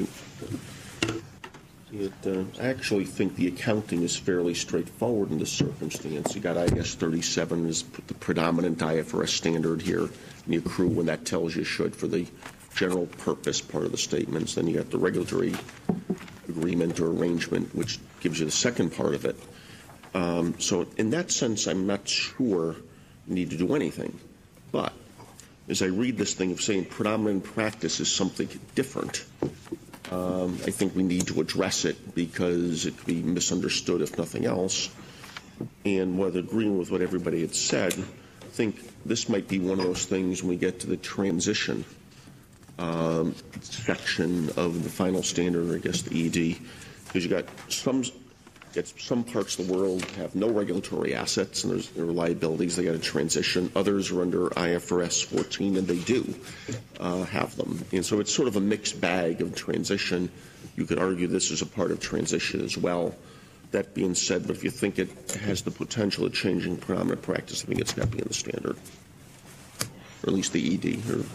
It, uh, I actually think the accounting is fairly straightforward in this circumstance. You got I S thirty-seven as the predominant I F R S standard here, and you accrue when that tells you should for the general purpose part of the statements. Then you got the regulatory agreement or arrangement, which gives you the second part of it. Um, so in that sense, I'm not sure you need to do anything. But as I read this thing of saying predominant practice is something different, Um, I think we need to address it because it could be misunderstood, if nothing else. And whether agreeing with what everybody had said, I think this might be one of those things when we get to the transition um, section of the final standard, or I guess the E D, because you got some. It's some parts of the world have no regulatory assets and there's there are liabilities. They got to transition. Others are under I F R S fourteen, and they do uh, have them. And so it's sort of a mixed bag of transition. You could argue this is a part of transition as well. That being said, but if you think it has the potential of changing predominant practice, I think it's got to be in the standard, or at least the E D. Or...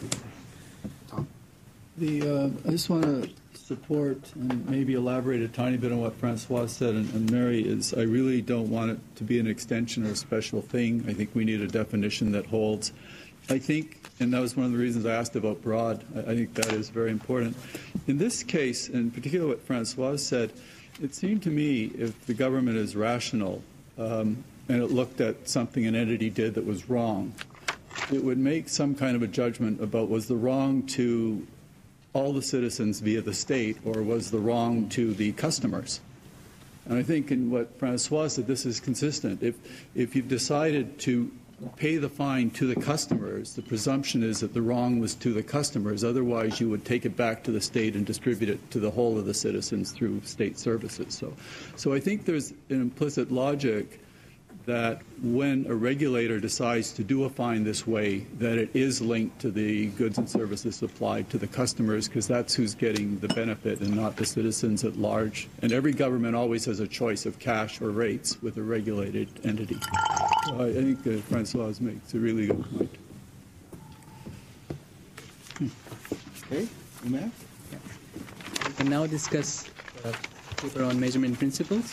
The uh, I just want to support and maybe elaborate a tiny bit on what Francois said, and, and Mary, is I really don't want it to be an extension or a special thing. I think we need a definition that holds. I think, and that was one of the reasons I asked about broad, I, I think that is very important. In this case, in particular what Francois said, it seemed to me if the government is rational um, and it looked at something an entity did that was wrong, it would make some kind of a judgment about was the wrong to all the citizens via the state, or was the wrong to the customers? And I think in what Francois said, this is consistent. If, if you've decided to pay the fine to the customers, the presumption is that the wrong was to the customers. Otherwise, you would take it back to the state and distribute it to the whole of the citizens through state services. So, so I think there's an implicit logic that when a regulator decides to do a fine this way, that it is linked to the goods and services supplied to the customers, because that's who's getting the benefit and not the citizens at large. And every government always has a choice of cash or rates with a regulated entity. So I, I think uh, Francois makes a really good point. Okay, Umair? We can now discuss a paper on measurement principles.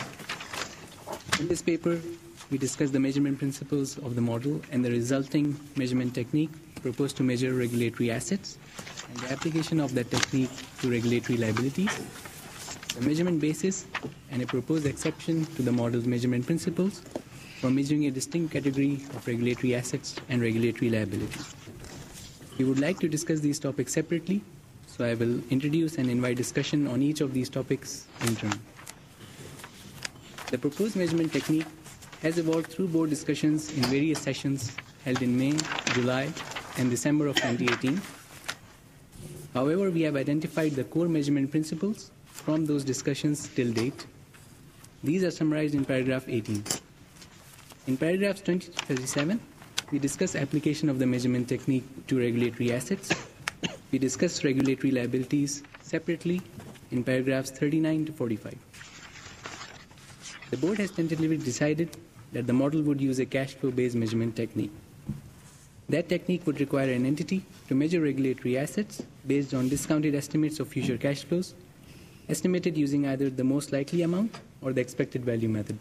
In this paper, we discuss the measurement principles of the model and the resulting measurement technique proposed to measure regulatory assets and the application of that technique to regulatory liabilities, the measurement basis, and a proposed exception to the model's measurement principles for measuring a distinct category of regulatory assets and regulatory liabilities. We would like to discuss these topics separately, so I will introduce and invite discussion on each of these topics in turn. The proposed measurement technique has evolved through board discussions in various sessions held in May, July, and December of twenty eighteen. However, we have identified the core measurement principles from those discussions till date. These are summarized in paragraph eighteen. In paragraphs twenty to thirty-seven, we discuss application of the measurement technique to regulatory assets. We discuss regulatory liabilities separately in paragraphs thirty-nine to forty-five. The board has tentatively decided that the model would use a cash flow-based measurement technique. That technique would require an entity to measure regulatory assets based on discounted estimates of future cash flows, estimated using either the most likely amount or the expected value method.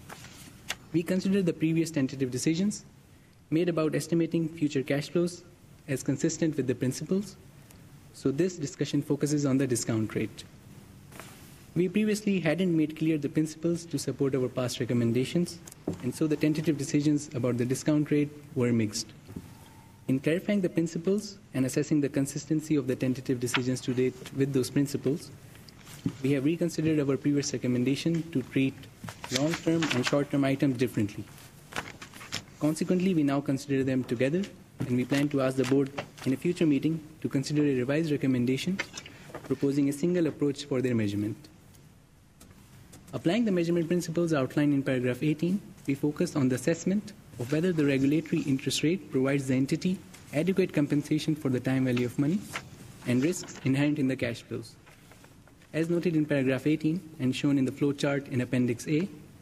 We consider the previous tentative decisions made about estimating future cash flows as consistent with the principles, so this discussion focuses on the discount rate. We previously hadn't made clear the principles to support our past recommendations, and so the tentative decisions about the discount rate were mixed. In clarifying the principles and assessing the consistency of the tentative decisions to date with those principles, we have reconsidered our previous recommendation to treat long-term and short-term items differently. Consequently, we now consider them together, and we plan to ask the board in a future meeting to consider a revised recommendation proposing a single approach for their measurement. Applying the measurement principles outlined in paragraph eighteen, we focus on the assessment of whether the regulatory interest rate provides the entity adequate compensation for the time value of money and risks inherent in the cash flows. As noted in paragraph eighteen and shown in the flow chart in Appendix A,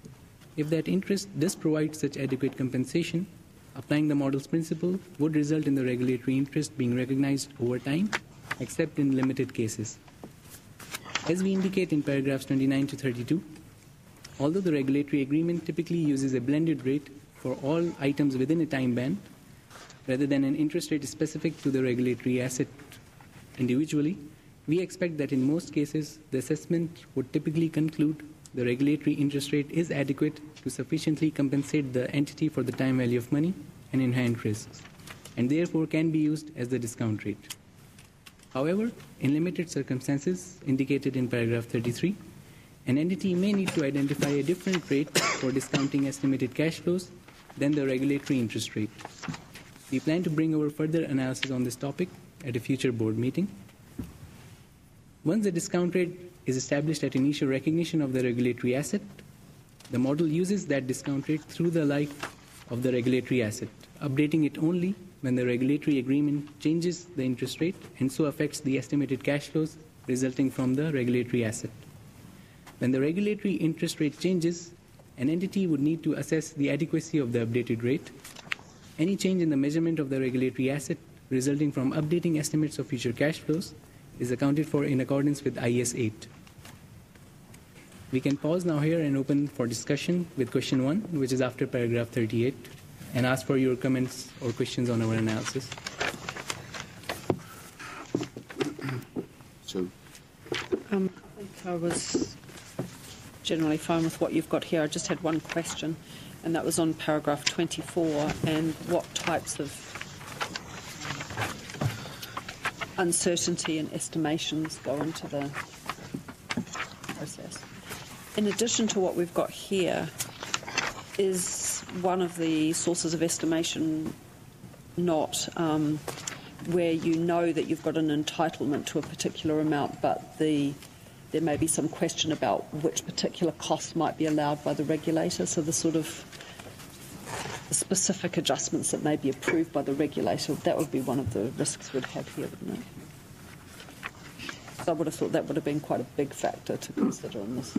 If that interest does provide such adequate compensation, applying the model's principle would result in the regulatory interest being recognized over time, except in limited cases. As we indicate in paragraphs twenty-nine to thirty-two, although the regulatory agreement typically uses a blended rate for all items within a time band, rather than an interest rate specific to the regulatory asset individually, we expect that in most cases, the assessment would typically conclude the regulatory interest rate is adequate to sufficiently compensate the entity for the time value of money and inherent risks, and therefore can be used as the discount rate. However, in limited circumstances indicated in paragraph thirty-three, an entity may need to identify a different rate for discounting estimated cash flows than the regulatory interest rate. We plan to bring over further analysis on this topic at a future board meeting. Once the discount rate is established at initial recognition of the regulatory asset, the model uses that discount rate through the life of the regulatory asset, updating it only when the regulatory agreement changes the interest rate and so affects the estimated cash flows resulting from the regulatory asset. When the regulatory interest rate changes, an entity would need to assess the adequacy of the updated rate. Any change in the measurement of the regulatory asset resulting from updating estimates of future cash flows is accounted for in accordance with I A S eight. We can pause now here and open for discussion with question one, which is after paragraph thirty-eight, and ask for your comments or questions on our analysis. So, um, I think I was generally fine with what you've got here. I just had one question, and that was on paragraph twenty-four, and what types of uncertainty and estimations go into the process. In addition to what we've got here, is one of the sources of estimation not um, where you know that you've got an entitlement to a particular amount, but the there may be some question about which particular cost might be allowed by the regulator, so the sort of specific adjustments that may be approved by the regulator, that would be one of the risks we'd have here, wouldn't it? So I would have thought that would have been quite a big factor to consider in this.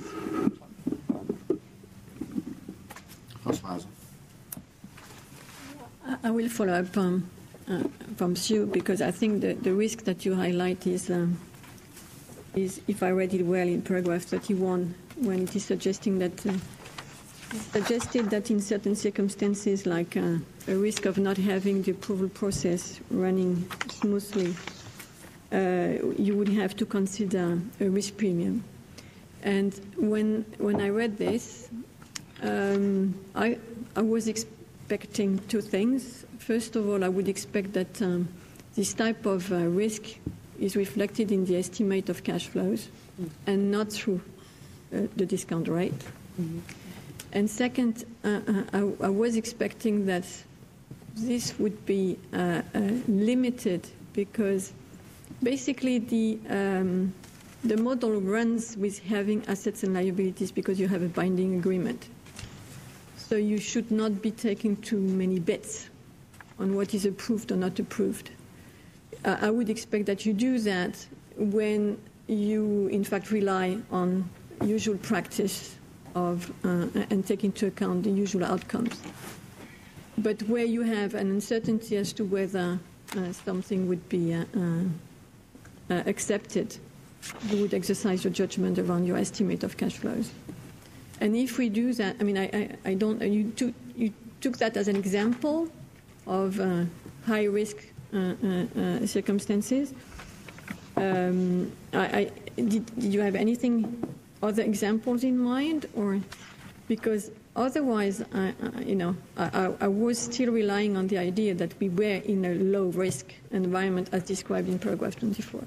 I will follow up um, uh, from Sue, because I think the, the risk that you highlight is, um, is, if I read it well in paragraph thirty-one, when it is suggesting that uh, suggested that in certain circumstances, like uh, a risk of not having the approval process running smoothly, uh, you would have to consider a risk premium. And when when I read this, um, I I was expecting two things. First of all, I would expect that um, this type of uh, risk is reflected in the estimate of cash flows mm. and not through uh, the discount rate. Mm-hmm. And second, uh, I, I was expecting that this would be uh, uh, limited, because basically the um, the model runs with having assets and liabilities because you have a binding agreement. So you should not be taking too many bets on what is approved or not approved. Uh, I would expect that you do that when you, in fact, rely on usual practice of uh, and take into account the usual outcomes. But where you have an uncertainty as to whether uh, something would be uh, uh, accepted, you would exercise your judgment around your estimate of cash flows. And if we do that, I mean, I, I, I don't. You took you took that as an example of uh, high risk uh, uh, uh, circumstances. Um, I, I, did, did you have anything? Other examples in mind, or because otherwise, I, I, you know, I, I was still relying on the idea that we were in a low-risk environment as described in paragraph twenty-four.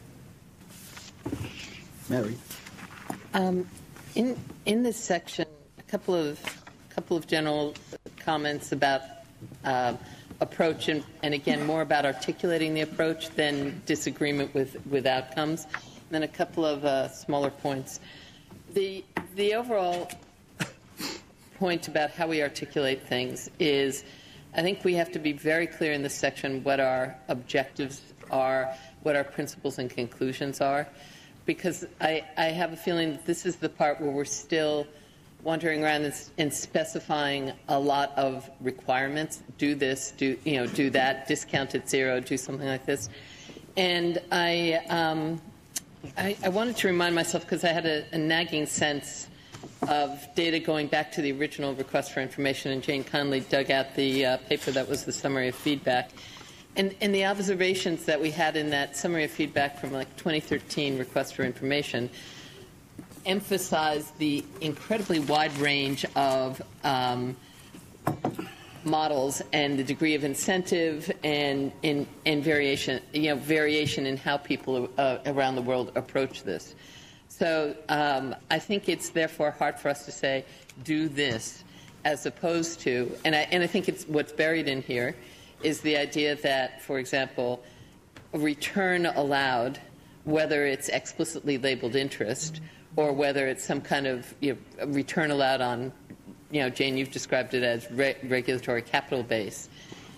Mary, um, in in this section, a couple of couple of general comments about uh, approach, and, and again more about articulating the approach than disagreement with with outcomes, and then a couple of uh, smaller points. The, the overall point about how we articulate things is, I think we have to be very clear in this section what our objectives are, what our principles and conclusions are, because I, I have a feeling that this is the part where we're still wandering around and, and specifying a lot of requirements. Do this, do you know, do that, discount at zero, do something like this. And I, um, I, I wanted to remind myself, because I had a, a nagging sense of data going back to the original request for information, and Jane kindly dug out the uh, paper that was the summary of feedback. And, and the observations that we had in that summary of feedback from like twenty thirteen request for information emphasize the incredibly wide range of um, models and the degree of incentive and, and, and variation, you know, variation in how people uh, around the world approach this. So um, I think it's therefore hard for us to say, do this, as opposed to, and I, and I think it's what's buried in here is the idea that, for example, a return allowed, whether it's explicitly labeled interest or whether it's some kind of you know, a return allowed on, you know, Jane, you've described it as re regulatory capital base,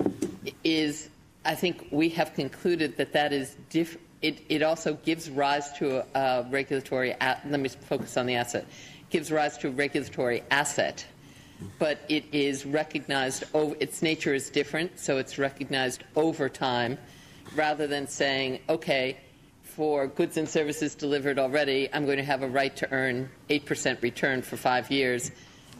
is, I think we have concluded that that is diff it, it also gives rise to a, a regulatory, a let me focus on the asset, gives rise to a regulatory asset, but it is recognized, over, its nature is different, so it's recognized over time, rather than saying, okay, for goods and services delivered already, I'm going to have a right to earn eight percent return for five years.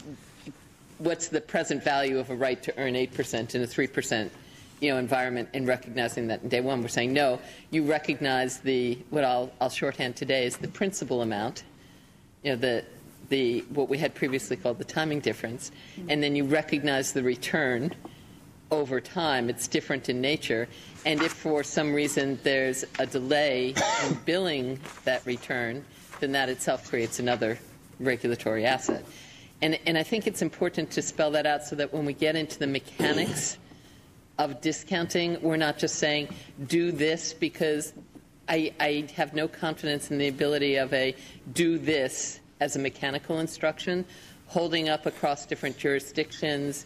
What's the present value of a right to earn eight percent in a three percent you know, environment, and recognizing that in day one? We're saying, no, you recognize the, what I'll, I'll shorthand today is the principal amount, you know, the, the, what we had previously called the timing difference, and then you recognize the return over time. It's different in nature. And if for some reason there's a delay in billing that return, then that itself creates another regulatory asset. And, and I think it's important to spell that out so that when we get into the mechanics of discounting, we're not just saying, do this, because I, I have no confidence in the ability of a do this as a mechanical instruction, holding up across different jurisdictions,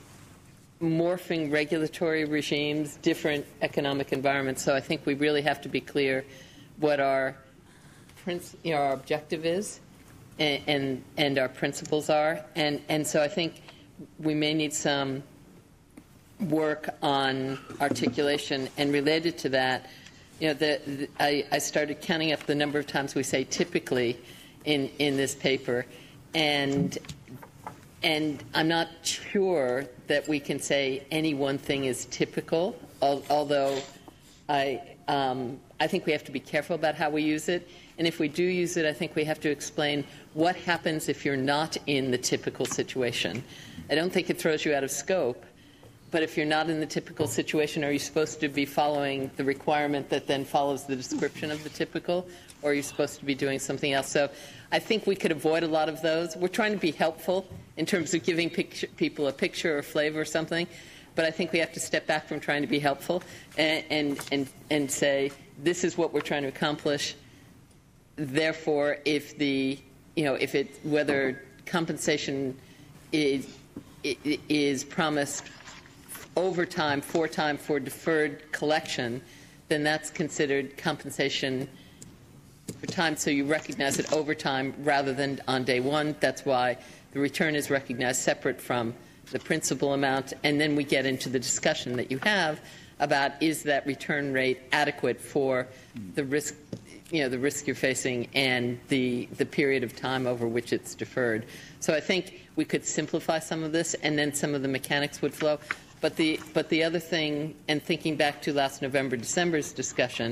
morphing regulatory regimes, different economic environments. So I think we really have to be clear what our, you know, our objective is and, and, and our principles are. And, and so I think we may need some work on articulation. And related to that, you know, the, the, I, I started counting up the number of times we say typically in, in this paper. And And I'm not sure that we can say any one thing is typical, al although I, um, I think we have to be careful about how we use it. And if we do use it, I think we have to explain what happens if you're not in the typical situation. I don't think it throws you out of scope, but if you're not in the typical situation, are you supposed to be following the requirement that then follows the description of the typical, or are you supposed to be doing something else? So I think we could avoid a lot of those. We're trying to be helpful in terms of giving picture, people a picture or flavor or something, but I think we have to step back from trying to be helpful and, and, and, and say, this is what we're trying to accomplish. Therefore, if the, you know, if it, whether compensation is, is promised over time, for time, for deferred collection, then that's considered compensation for time, so you recognize it over time rather than on day one. That's why the return is recognized separate from the principal amount. And then we get into the discussion that you have about, is that return rate adequate for the risk, you know, the risk you're facing and the, the period of time over which it's deferred. So I think we could simplify some of this, and then some of the mechanics would flow. But the, but the other thing, and thinking back to last November, December's discussion,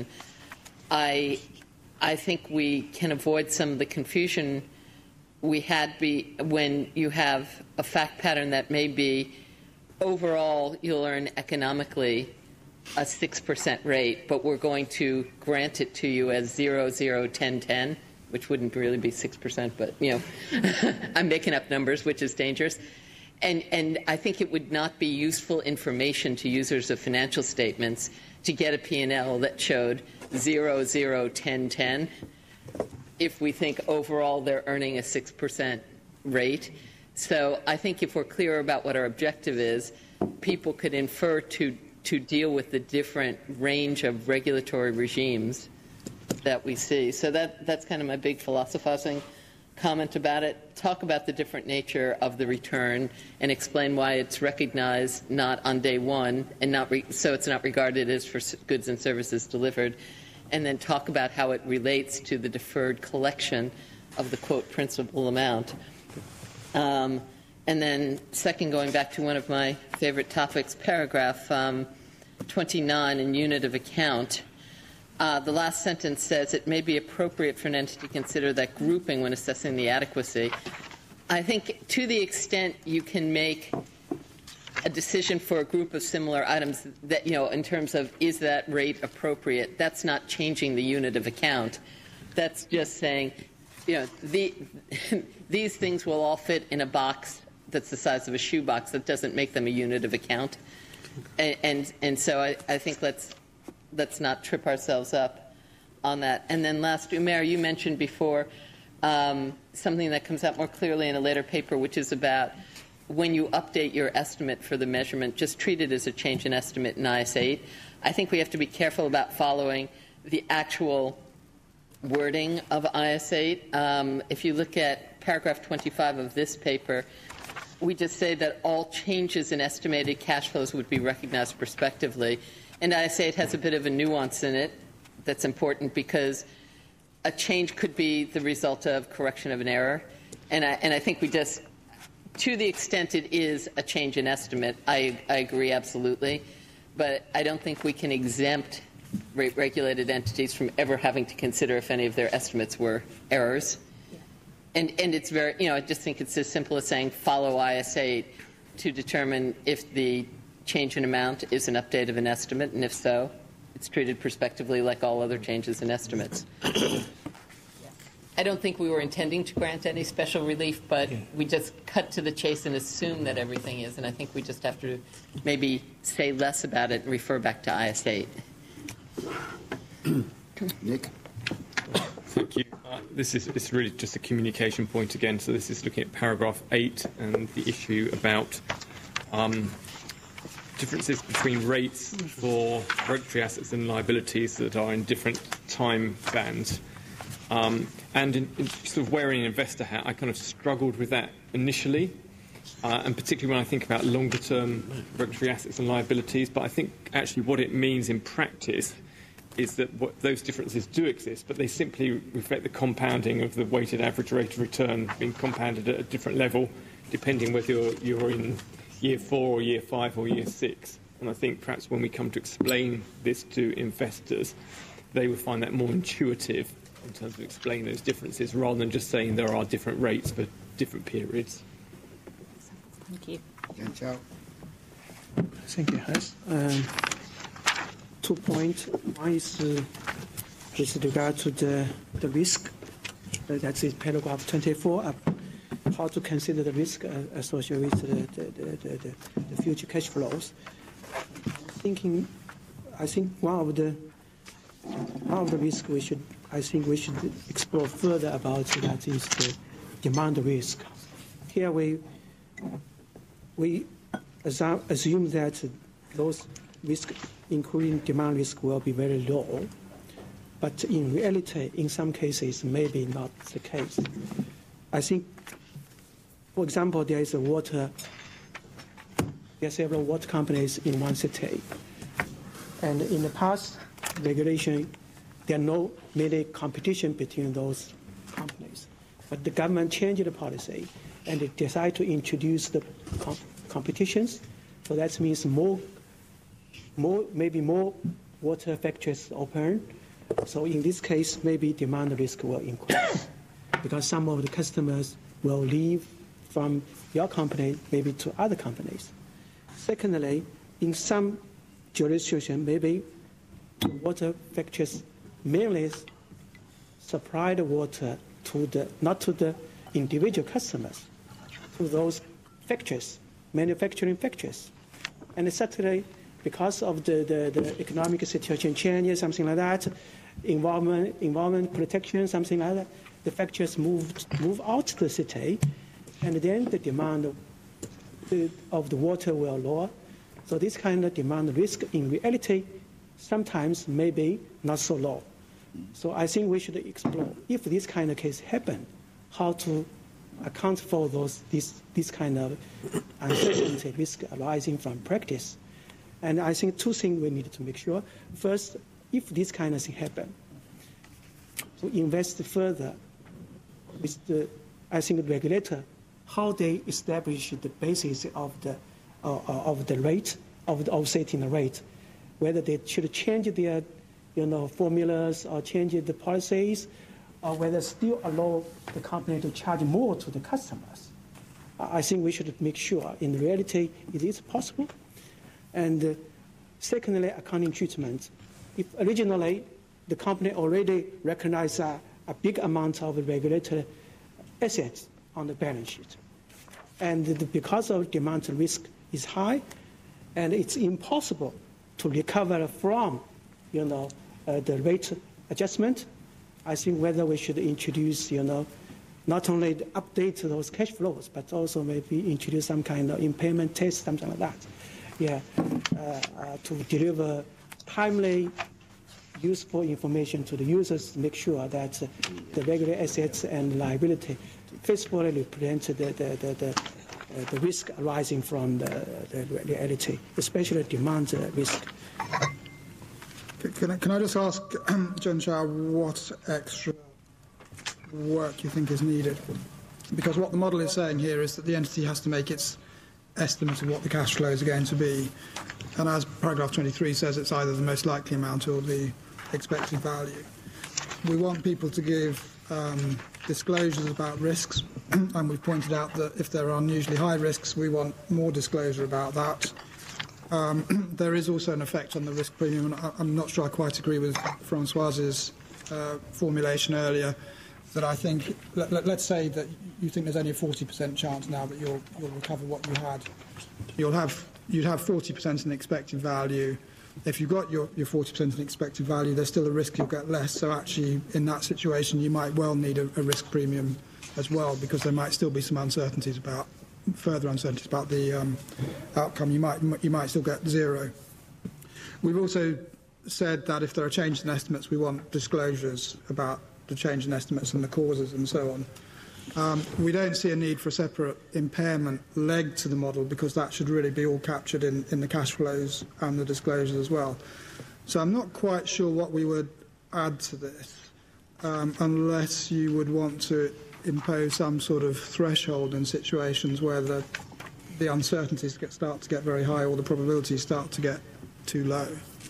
I, I think we can avoid some of the confusion we had be when you have a fact pattern that may be overall you'll earn economically a six percent rate, but we're going to grant it to you as zero, zero, ten, ten, which wouldn't really be six percent, but, you know, I'm making up numbers, which is dangerous. And, and I think it would not be useful information to users of financial statements to get a P and L that showed zero, zero, ten, ten, if we think overall they're earning a six percent rate. So I think if we're clear about what our objective is, people could infer to, to deal with the different range of regulatory regimes that we see. So that, that's kind of my big philosophizing comment about it, talk about the different nature of the return, and explain why it's recognized not on day one, and not re- so it's not regarded as for goods and services delivered, and then talk about how it relates to the deferred collection of the, quote, principal amount. Um, and then second, going back to one of my favorite topics, paragraph um, twenty-nine in unit of account. Uh, the last sentence says it may be appropriate for an entity to consider that grouping when assessing the adequacy. I think to the extent you can make a decision for a group of similar items that, you know, in terms of is that rate appropriate, that's not changing the unit of account. That's just saying, you know, the, these things will all fit in a box that's the size of a shoebox. That doesn't make them a unit of account. And, and, and so I, I think let's let's not trip ourselves up on that. And then last, Umair, you mentioned before um, something that comes out more clearly in a later paper, which is about when you update your estimate for the measurement, just treat it as a change in estimate in I S eight. I think we have to be careful about following the actual wording of I S eight. Um, if you look at paragraph twenty-five of this paper, we just say that all changes in estimated cash flows would be recognized prospectively. And I S eight has a bit of a nuance in it that's important because a change could be the result of correction of an error. And I, and I think we just, to the extent it is a change in estimate, I, I agree absolutely. But I don't think we can exempt rate-regulated entities from ever having to consider if any of their estimates were errors. And, and it's very, you know, I just think it's as simple as saying follow I S eight to determine if the change in amount is an update of an estimate, and if so, it's treated prospectively like all other changes in estimates. I don't think we were intending to grant any special relief, but we just cut to the chase and assume that everything is, and I think we just have to maybe say less about it and refer back to I S eight. Nick? Thank you. Uh, this is it's really just a communication point again. So this is looking at paragraph eight and the issue about um, differences between rates for regulatory assets and liabilities that are in different time bands. Um, and in, in sort of wearing an investor hat, I kind of struggled with that initially, uh, and particularly when I think about longer-term regulatory assets and liabilities. But I think actually what it means in practice is that what, those differences do exist, but they simply reflect the compounding of the weighted average rate of return being compounded at a different level, depending whether you're, you're in year four or year five or year six. And I think perhaps when we come to explain this to investors, they will find that more intuitive in terms of explaining those differences, rather than just saying there are different rates for different periods. Thank you. Thank you, Hans. Um, two points. One is uh, with regard to the, the risk. Uh, that's in paragraph twenty-four, uh, how to consider the risk uh, associated with the, the, the, the, the future cash flows. Thinking, I think one of the one of the risks we should, I think we should explore further about that is the demand risk. Here we we assume that those risks, including demand risk, will be very low. But in reality, in some cases, maybe not the case. I think, for example, there is a water, there are several water companies in one city. And in the past regulation, there are no really competition between those companies. But the government changed the policy, and it decided to introduce the com competitions. So that means more, more, maybe more water factories open. So in this case, maybe demand risk will increase because some of the customers will leave from your company maybe to other companies. Secondly, in some jurisdiction, maybe water factories mainly supply the water to the, not to the individual customers, to those factories, manufacturing factories. And certainly, because of the, the, the economic situation changes, something like that, environment, environment protection, something like that, the factories move, move out to the city, and then the demand of the, of the water will lower. So this kind of demand risk in reality sometimes may be not so low. So I think we should explore if this kind of case happen, how to account for those this this kind of uncertainty risk arising from practice. And I think two things we need to make sure. First, if this kind of thing happen, to invest further with the, I think, the regulator, how they establish the basis of the uh, of the rate of the offsetting rate, whether they should change their, you know, formulas or change the policies, or whether still allow the company to charge more to the customers. I think we should make sure in reality it is possible. And uh, secondly, accounting treatment. If originally the company already recognized a, a big amount of regulatory assets on the balance sheet, and the, because of demand risk is high, and it's impossible to recover from, you know, uh, the rate adjustment, I think whether we should introduce, you know, not only update those cash flows, but also maybe introduce some kind of impairment test, something like that. Yeah, uh, uh, to deliver timely, useful information to the users to make sure that uh, the regular assets and liability faithfully represent the, the, the, the, uh, the risk arising from the, the reality, especially demand uh, risk. Can I, can I just ask John Chow what extra work you think is needed? Because what the model is saying here is that the entity has to make its estimate of what the cash flows are going to be, and as paragraph twenty-three says, it's either the most likely amount or the expected value. We want people to give um, disclosures about risks, and we've pointed out that if there are unusually high risks, we want more disclosure about that. Um, there is also an effect on the risk premium, and I'm not sure I quite agree with Francoise's uh, formulation earlier, that I think, let, let, let's say that you think there's only a forty percent chance now that you'll, you'll recover what you had. You'll have, you'd have forty percent in expected value. If you've got your, your forty percent in expected value, there's still a risk you'll get less. So actually, in that situation, you might well need a, a risk premium as well, because there might still be some uncertainties about, further uncertainties about the um, outcome. You might, you might still get zero. We've also said that if there are changes in estimates, we want disclosures about the change in estimates and the causes and so on. Um, we don't see a need for a separate impairment leg to the model, because that should really be all captured in, in the cash flows and the disclosures as well. So I'm not quite sure what we would add to this, um, unless you would want to impose some sort of threshold in situations where the, the uncertainties get, start to get very high or the probabilities start to get too low.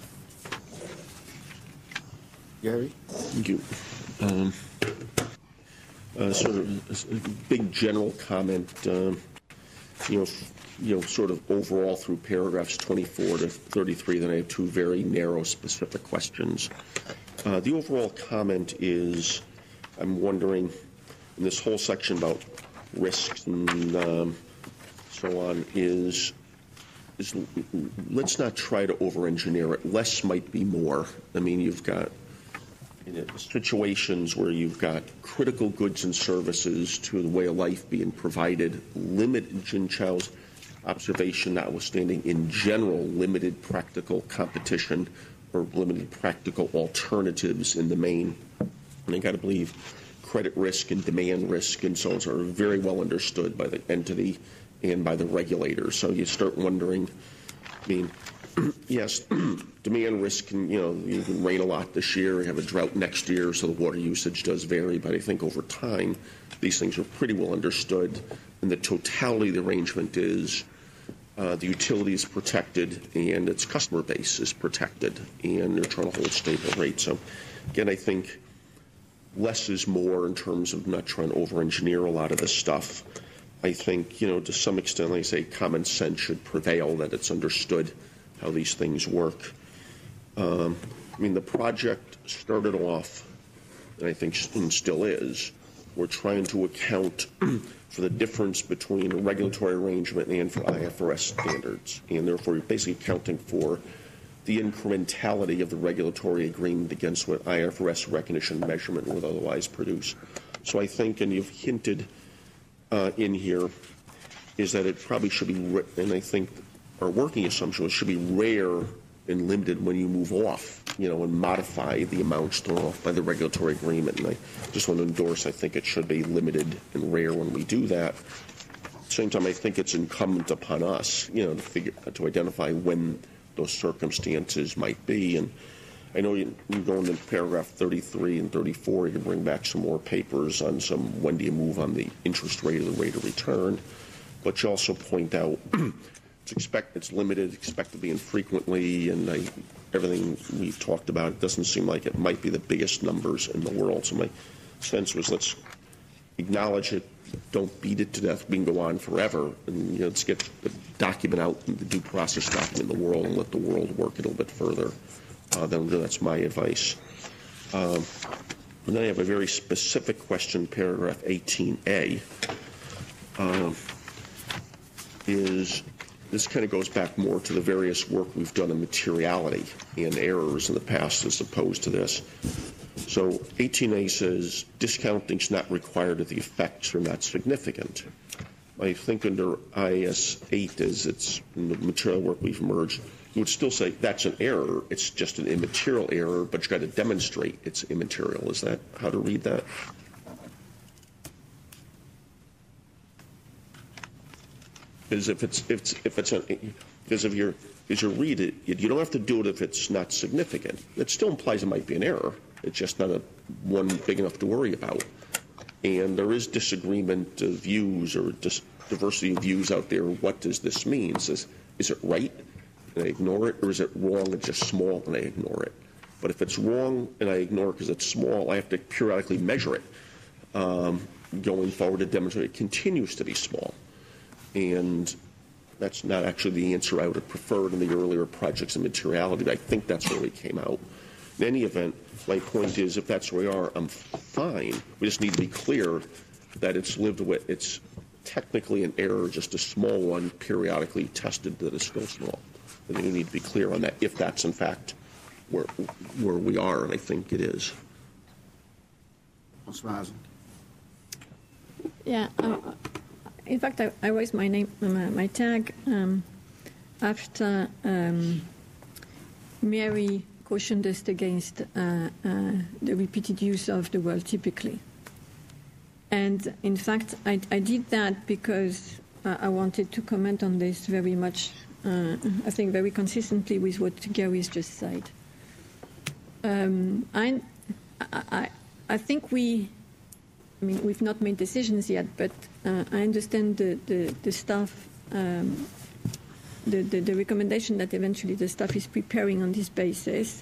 Gary? Thank you. Um, uh, sort of a big general comment, um, you know, you know, sort of overall through paragraphs twenty-four to thirty-three. Then I have two very narrow, specific questions. Uh, the overall comment is, I'm wondering, in this whole section about risks and um, so on, is is let's not try to over-engineer it. Less might be more. I mean, you've got situations where you've got critical goods and services to the way of life being provided, limited, Jin Chow's observation notwithstanding, in general, limited practical competition or limited practical alternatives in the main. And I got to believe credit risk and demand risk and so on are very well understood by the entity and by the regulator. So you start wondering, I mean, yes, demand risk can, you know, you can rain a lot this year, you have a drought next year, so the water usage does vary. But I think over time, these things are pretty well understood. And the totality of the arrangement is uh, the utility is protected and its customer base is protected, and they're trying to hold stable rates. So, again, I think less is more in terms of not trying to over-engineer a lot of this stuff. I think, you know, to some extent, like I say, common sense should prevail, that it's understood how these things work. Um, I mean, the project started off, and I think and still is, we're trying to account for the difference between a regulatory arrangement and for I F R S standards, and therefore you're basically accounting for the incrementality of the regulatory agreement against what I F R S recognition measurement would otherwise produce. So I think, and you've hinted uh, in here, is that it probably should be, and I think our working assumption is it should be rare and limited when you move off, you know, and modify the amounts thrown off by the regulatory agreement. And I just want to endorse, I think it should be limited and rare when we do that. At the same time, I think it's incumbent upon us, you know, to figure, to identify when those circumstances might be. And I know you, you go into paragraph thirty-three and thirty-four, you can bring back some more papers on some when do you move on the interest rate or the rate of return. But you also point out it's expect it's limited, expect to be infrequently, and I, everything we've talked about, it doesn't seem like it might be the biggest numbers in the world. So my sense was let's acknowledge it, don't beat it to death. We can go on forever, and you know, let's get the document out, the due process document in the world, and let the world work a little bit further. Uh, then that's my advice. Um, and then I have a very specific question, paragraph eighteen A. Um, is this kind of goes back more to the various work we've done in materiality and errors in the past as opposed to this. So eighteen A says discounting is not required if the effects are not significant. I think under I S eight, as it's in the material work we've merged, you would still say that's an error. It's just an immaterial error, but you've got to demonstrate it's immaterial. Is that how to read that? Because if it's if it's if it's a, because if you're as you read it, you don't have to do it if it's not significant. It still implies it might be an error. It's just not a one big enough to worry about. And there is disagreement of views or dis diversity of views out there. What does this mean? Is is it right and I ignore it, or is it wrong and just small and I ignore it? But if it's wrong and I ignore it because it's small, I have to periodically measure it um, going forward to demonstrate it continues to be small. And that's not actually the answer I would have preferred in the earlier projects of materiality, but I think that's where we came out. In any event, my point is if that's where we are, I'm fine. We just need to be clear that it's lived with, it's technically an error, just a small one, periodically tested that is still small. I think we need to be clear on that if that's in fact where, where we are, and I think it is. Yeah. Uh, In fact, I, I raised my name, my, my tag um, after um, Mary cautioned us against uh, uh, the repeated use of the word typically. And in fact, I, I did that because uh, I wanted to comment on this very much, uh, I think very consistently with what Gary's just said. Um, I, I, I think we, I mean, we've not made decisions yet, but uh, I understand the, the, the staff, um, the, the, the recommendation that eventually the staff is preparing on this basis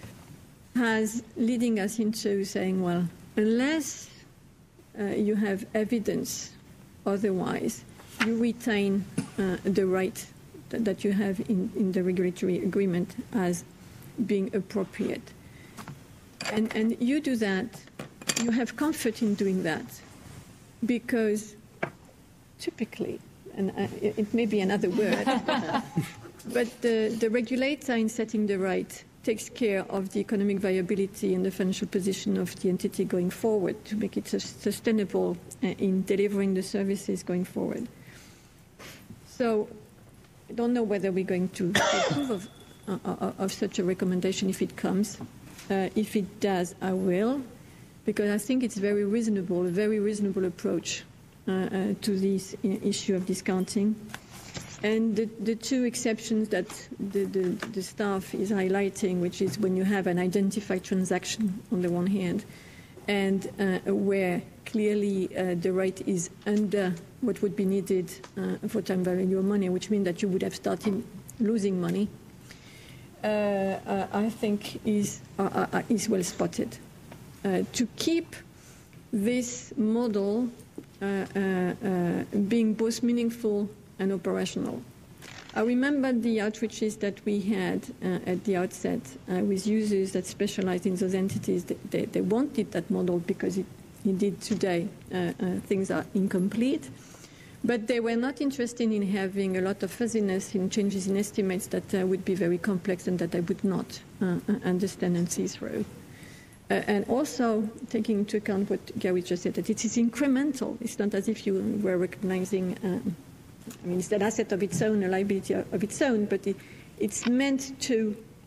has leading us into saying, well, unless uh, you have evidence otherwise, you retain uh, the right that, that you have in, in the regulatory agreement as being appropriate. And, and you do that. You have comfort in doing that because typically, and it, it may be another word, but the, the regulator in setting the right takes care of the economic viability and the financial position of the entity going forward to make it sustainable in delivering the services going forward. So I don't know whether we're going to approve of, uh, of such a recommendation if it comes. Uh, if it does, I will. Because I think it's very reasonable, a very reasonable approach uh, uh, to this issue of discounting. And the, the two exceptions that the, the, the staff is highlighting, which is when you have an identified transaction on the one hand, and uh, where clearly uh, the rate is under what would be needed uh, for time value of money, which means that you would have started losing money, uh, uh, I think is, uh, uh, is well spotted. Uh, to keep this model uh, uh, uh, being both meaningful and operational. I remember the outreaches that we had uh, at the outset uh, with users that specialized in those entities. They, they wanted that model because it, indeed today uh, uh, things are incomplete. But they were not interested in having a lot of fuzziness in changes in estimates that uh, would be very complex and that they would not uh, understand and see through. Uh, and also taking into account what Gary just said, that it is incremental. It's not as if you were recognizing, um, I mean, it's an asset of its own, a liability of its own, but it, it's meant to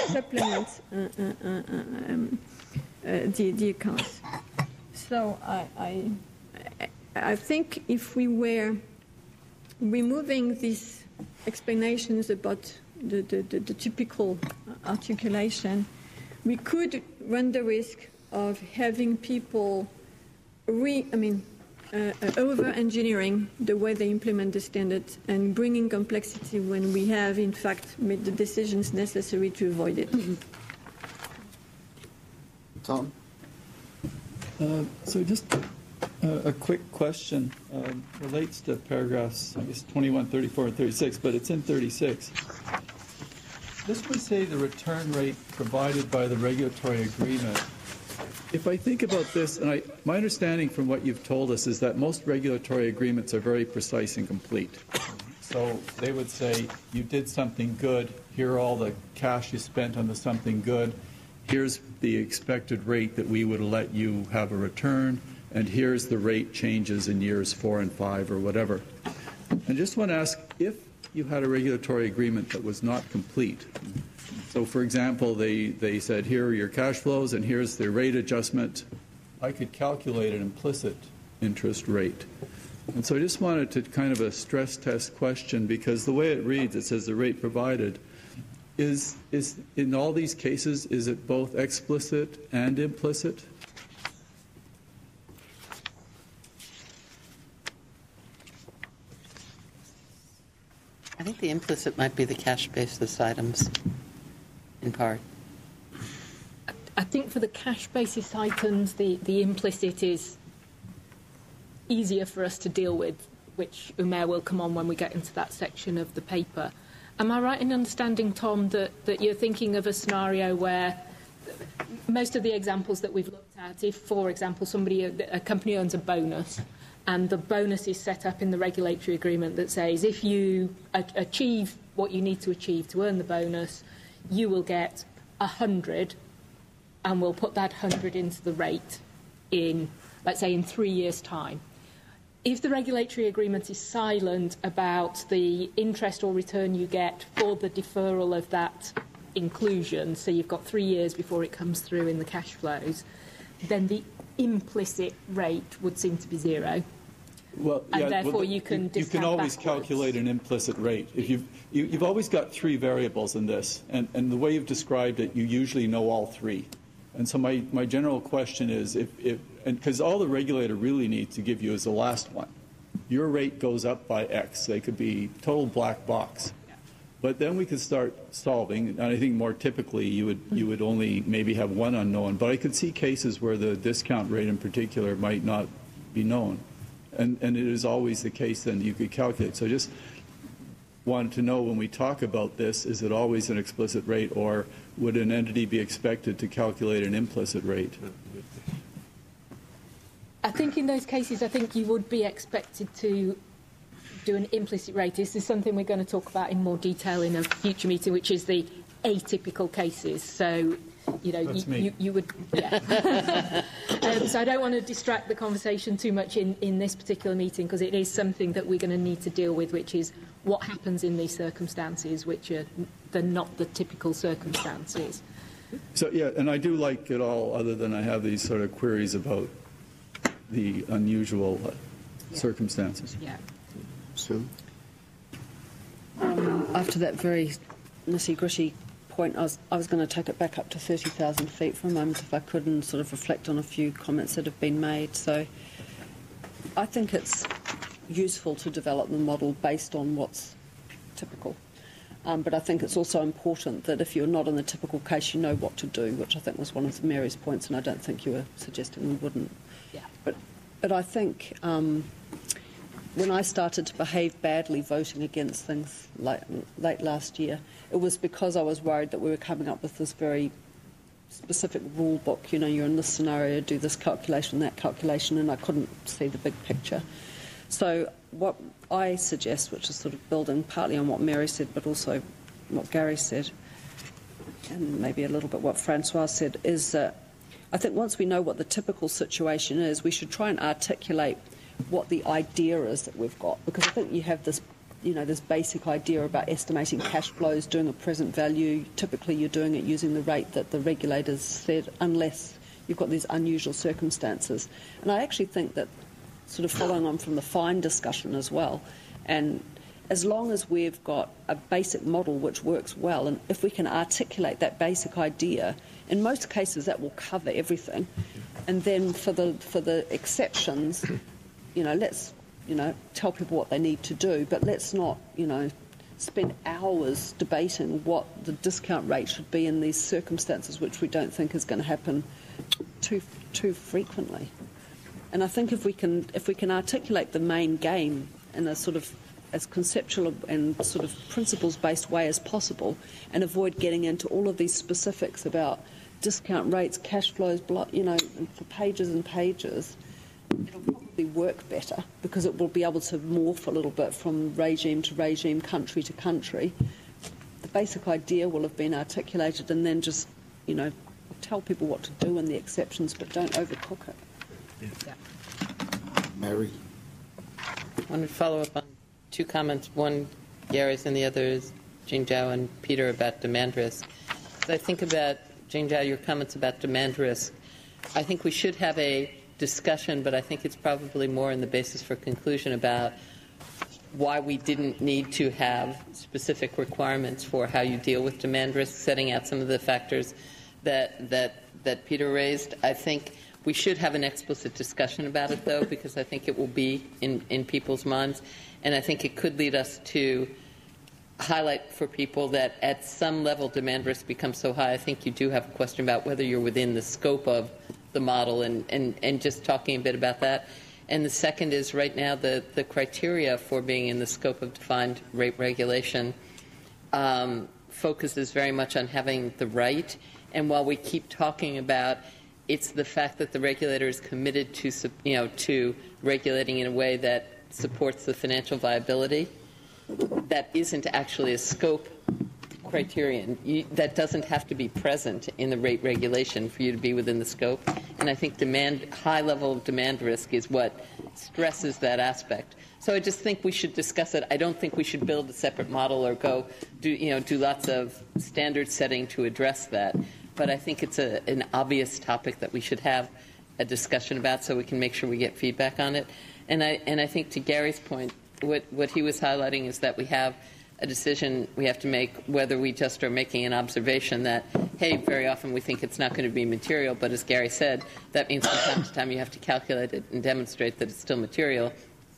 supplement uh, uh, uh, um, uh, the, the accounts. So I, I, I think if we were removing these explanations about the, the, the, the typical articulation, we could run the risk of having people re, I mean, uh, over-engineering the way they implement the standards and bringing complexity when we have, in fact, made the decisions necessary to avoid it. Tom? Uh, so just uh, a quick question. Um, relates to paragraphs, I guess, twenty-one, thirty-four, and thirty-six, but it's in thirty-six. This would say the return rate provided by the regulatory agreement. If I think about this, and I, my understanding from what you've told us is that most regulatory agreements are very precise and complete. So they would say, you did something good, here are all the cash you spent on the something good, here's the expected rate that we would let you have a return, and here's the rate changes in years four and five or whatever. I just want to ask, if you had a regulatory agreement that was not complete, so for example, they, they said, here are your cash flows and here's the rate adjustment, I could calculate an implicit interest rate. And so I just wanted to kind of a stress test question, because the way it reads, it says the rate provided. Is, is in all these cases, is it both explicit and implicit? I think the implicit might be the cash basis items, in part. I think for the cash basis items, the, the implicit is easier for us to deal with, which Umair will come on when we get into that section of the paper. Am I right in understanding, Tom, that, that you're thinking of a scenario where most of the examples that we've looked at, if, for example, somebody, a company owns a bonus, and the bonus is set up in the regulatory agreement that says if you a- achieve what you need to achieve to earn the bonus, you will get one hundred, and we'll put that one hundred into the rate in, let's say, in three years' time. If the regulatory agreement is silent about the interest or return you get for the deferral of that inclusion, so you've got three years before it comes through in the cash flows, then the implicit rate would seem to be zero. Well, and yeah, therefore well, you can you, discount you can always backwards. calculate an implicit rate. If you've, you, you've always got three variables in this, and, and the way you've described it, you usually know all three. And so my, my general question is, if, if and because all the regulator really needs to give you is the last one. Your rate goes up by X. They could be total black box. But then we could start solving, and I think more typically you would you would only maybe have one unknown. But I could see cases where the discount rate in particular might not be known. And, and it is always the case then you could calculate. So I just wanted to know, when we talk about this, is it always an explicit rate, or would an entity be expected to calculate an implicit rate? I think in those cases, I think you would be expected to do an implicit rate. This is something we're going to talk about in more detail in a future meeting, which is the atypical cases. So, you know, That's you, me. you, you would, yeah. um, so I don't want to distract the conversation too much in, in this particular meeting, because it is something that we're going to need to deal with, which is what happens in these circumstances, which are the, not the typical circumstances. So, yeah, and I do like it all, other than I have these sort of queries about the unusual uh, Yeah. circumstances. Yeah. Sue? Um, after that very nitty-gritty point, I was, I was going to take it back up to thirty thousand feet for a moment, if I could, and sort of reflect on a few comments that have been made. So I think it's useful to develop the model based on what's typical. Um, but I think it's also important that if you're not in the typical case, you know what to do, which I think was one of Mary's points, and I don't think you were suggesting we wouldn't. Yeah. But, but I think um, when I started to behave badly voting against things late, late last year, it was because I was worried that we were coming up with this very specific rule book. You know, you're in this scenario, do this calculation, that calculation, and I couldn't see the big picture. So what I suggest, which is sort of building partly on what Mary said, but also what Gary said, and maybe a little bit what Francois said, is that I think once we know what the typical situation is, we should try and articulate what the idea is that we've got, because I think you have this you know, this basic idea about estimating cash flows, doing a present value. Typically, you're doing it using the rate that the regulators said, unless you've got these unusual circumstances. And I actually think that, sort of following on from the fine discussion as well, and as long as we've got a basic model which works well, and if we can articulate that basic idea, in most cases that will cover everything. And then for the for the exceptions, you know, let's, you know, tell people what they need to do, but let's not, you know, spend hours debating what the discount rate should be in these circumstances, which we don't think is going to happen too too frequently. And I think if we can if we can articulate the main game in a sort of as conceptual and sort of principles-based way as possible, and avoid getting into all of these specifics about discount rates, cash flows, you know, for pages and pages, it'll probably work better because it will be able to morph a little bit from regime to regime, country to country. The basic idea will have been articulated, and then just, you know, tell people what to do in the exceptions, but don't overcook it. Yeah. Mary? I wanted to follow up on two comments. One, Gary's, and the other is Jing Zhao and Peter about demand risk. As I think about, Jing Zhao, your comments about demand risk, I think we should have a discussion, but I think it's probably more in the basis for conclusion about why we didn't need to have specific requirements for how you deal with demand risk, setting out some of the factors that that that Peter raised. I think we should have an explicit discussion about it, though, because I think it will be in, in people's minds, and I think it could lead us to highlight for people that at some level demand risk becomes so high. I think you do have a question about whether you're within the scope of the model, and, and, and just talking a bit about that. And the second is, right now, the, the criteria for being in the scope of defined rate regulation um, focuses very much on having the right. And while we keep talking about it's the fact that the regulator is committed to, you know, to regulating in a way that supports the financial viability, that isn't actually a scope criterion. You, that doesn't have to be present in the rate regulation for you to be within the scope. And I think demand, high level of demand risk is what stresses that aspect. So I just think we should discuss it. I don't think we should build a separate model or go do, you know, do lots of standard setting to address that. But I think it's a, an obvious topic that we should have a discussion about so we can make sure we get feedback on it. And I, and I think to Gary's point, what, what he was highlighting is that we have a decision we have to make whether we just are making an observation that, hey, very often we think it's not going to be material, but as Gary said, that means from time to time you have to calculate it and demonstrate that it's still material.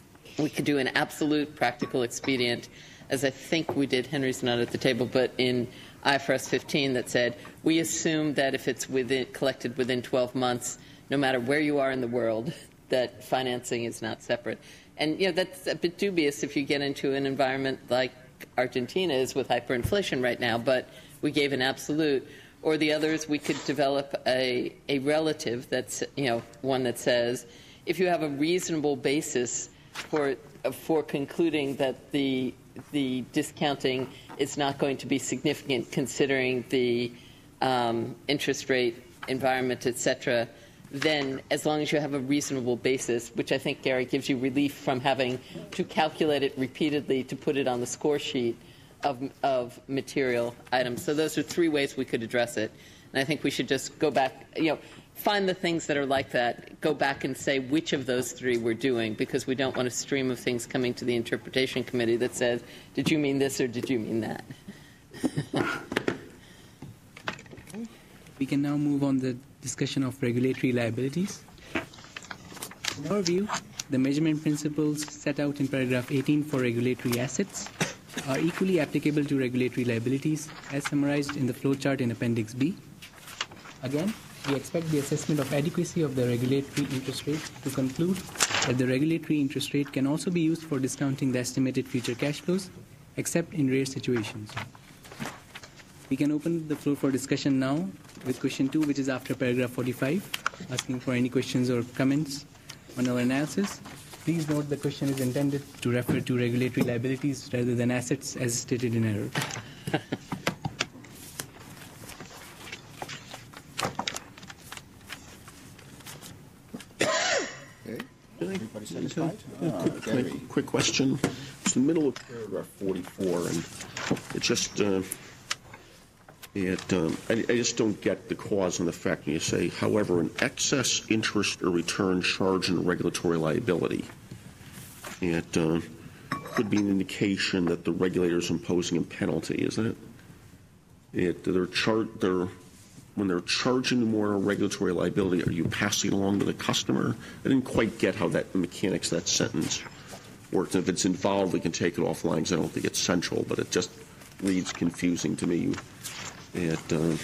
We could do an absolute practical expedient, as I think we did, Henry's not at the table, but in I F R S fifteen that said, we assume that if it's within, collected within twelve months, no matter where you are in the world, that financing is not separate. And, you know, that's a bit dubious if you get into an environment like Argentina is with hyperinflation right now, but we gave an absolute. Or the others, we could develop a, a relative that's, you know, one that says, if you have a reasonable basis for for concluding that the the discounting is not going to be significant considering the um, interest rate environment, et cetera, then as long as you have a reasonable basis, which I think, Gary, gives you relief from having to calculate it repeatedly to put it on the score sheet of, of material items. So those are three ways we could address it. And I think we should just go back, you know, find the things that are like that, go back and say which of those three we're doing, because we don't want a stream of things coming to the interpretation committee that says, did you mean this or did you mean that? We can now move on the discussion of regulatory liabilities. In our view, the measurement principles set out in paragraph eighteen for regulatory assets are equally applicable to regulatory liabilities as summarized in the flowchart in Appendix B. Again, we expect the assessment of adequacy of the regulatory interest rate to conclude that the regulatory interest rate can also be used for discounting the estimated future cash flows, except in rare situations. We can open the floor for discussion now with question two, which is after paragraph forty-five, asking for any questions or comments on our analysis. Please note the question is intended to refer to regulatory liabilities rather than assets as stated in error. Okay. Everybody satisfied? Yeah, Ah, quick, Gary. quick, quick question. It's the middle of paragraph forty-four, and it just uh, it um, I, I just don't get the cause and effect when you say, however, an excess interest or return charge in regulatory liability. It uh, could be an indication that the regulator is imposing a penalty, isn't it? It they're char- they're when they're charging more on regulatory liability, are you passing it along to the customer? I didn't quite get how that mechanics of that sentence works. And if it's involved, we can take it offline because I don't think it's central, but it just reads confusing to me. It, uh,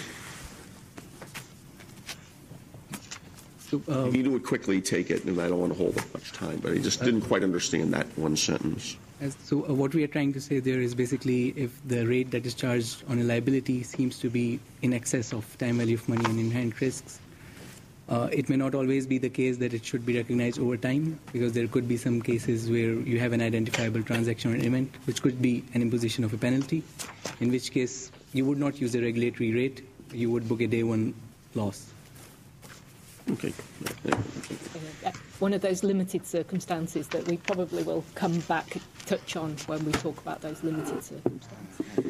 So, um, if you do it quickly, take it, and I don't want to hold up much time, but I just didn't quite understand that one sentence. As, so uh, what we are trying to say there is basically if the rate that is charged on a liability seems to be in excess of time value of money and inherent risks, uh, it may not always be the case that it should be recognized over time, because there could be some cases where you have an identifiable transaction or event which could be an imposition of a penalty, in which case you would not use a regulatory rate, you would book a day one loss. Okay. One of those limited circumstances that we probably will come back touch on when we talk about those limited circumstances.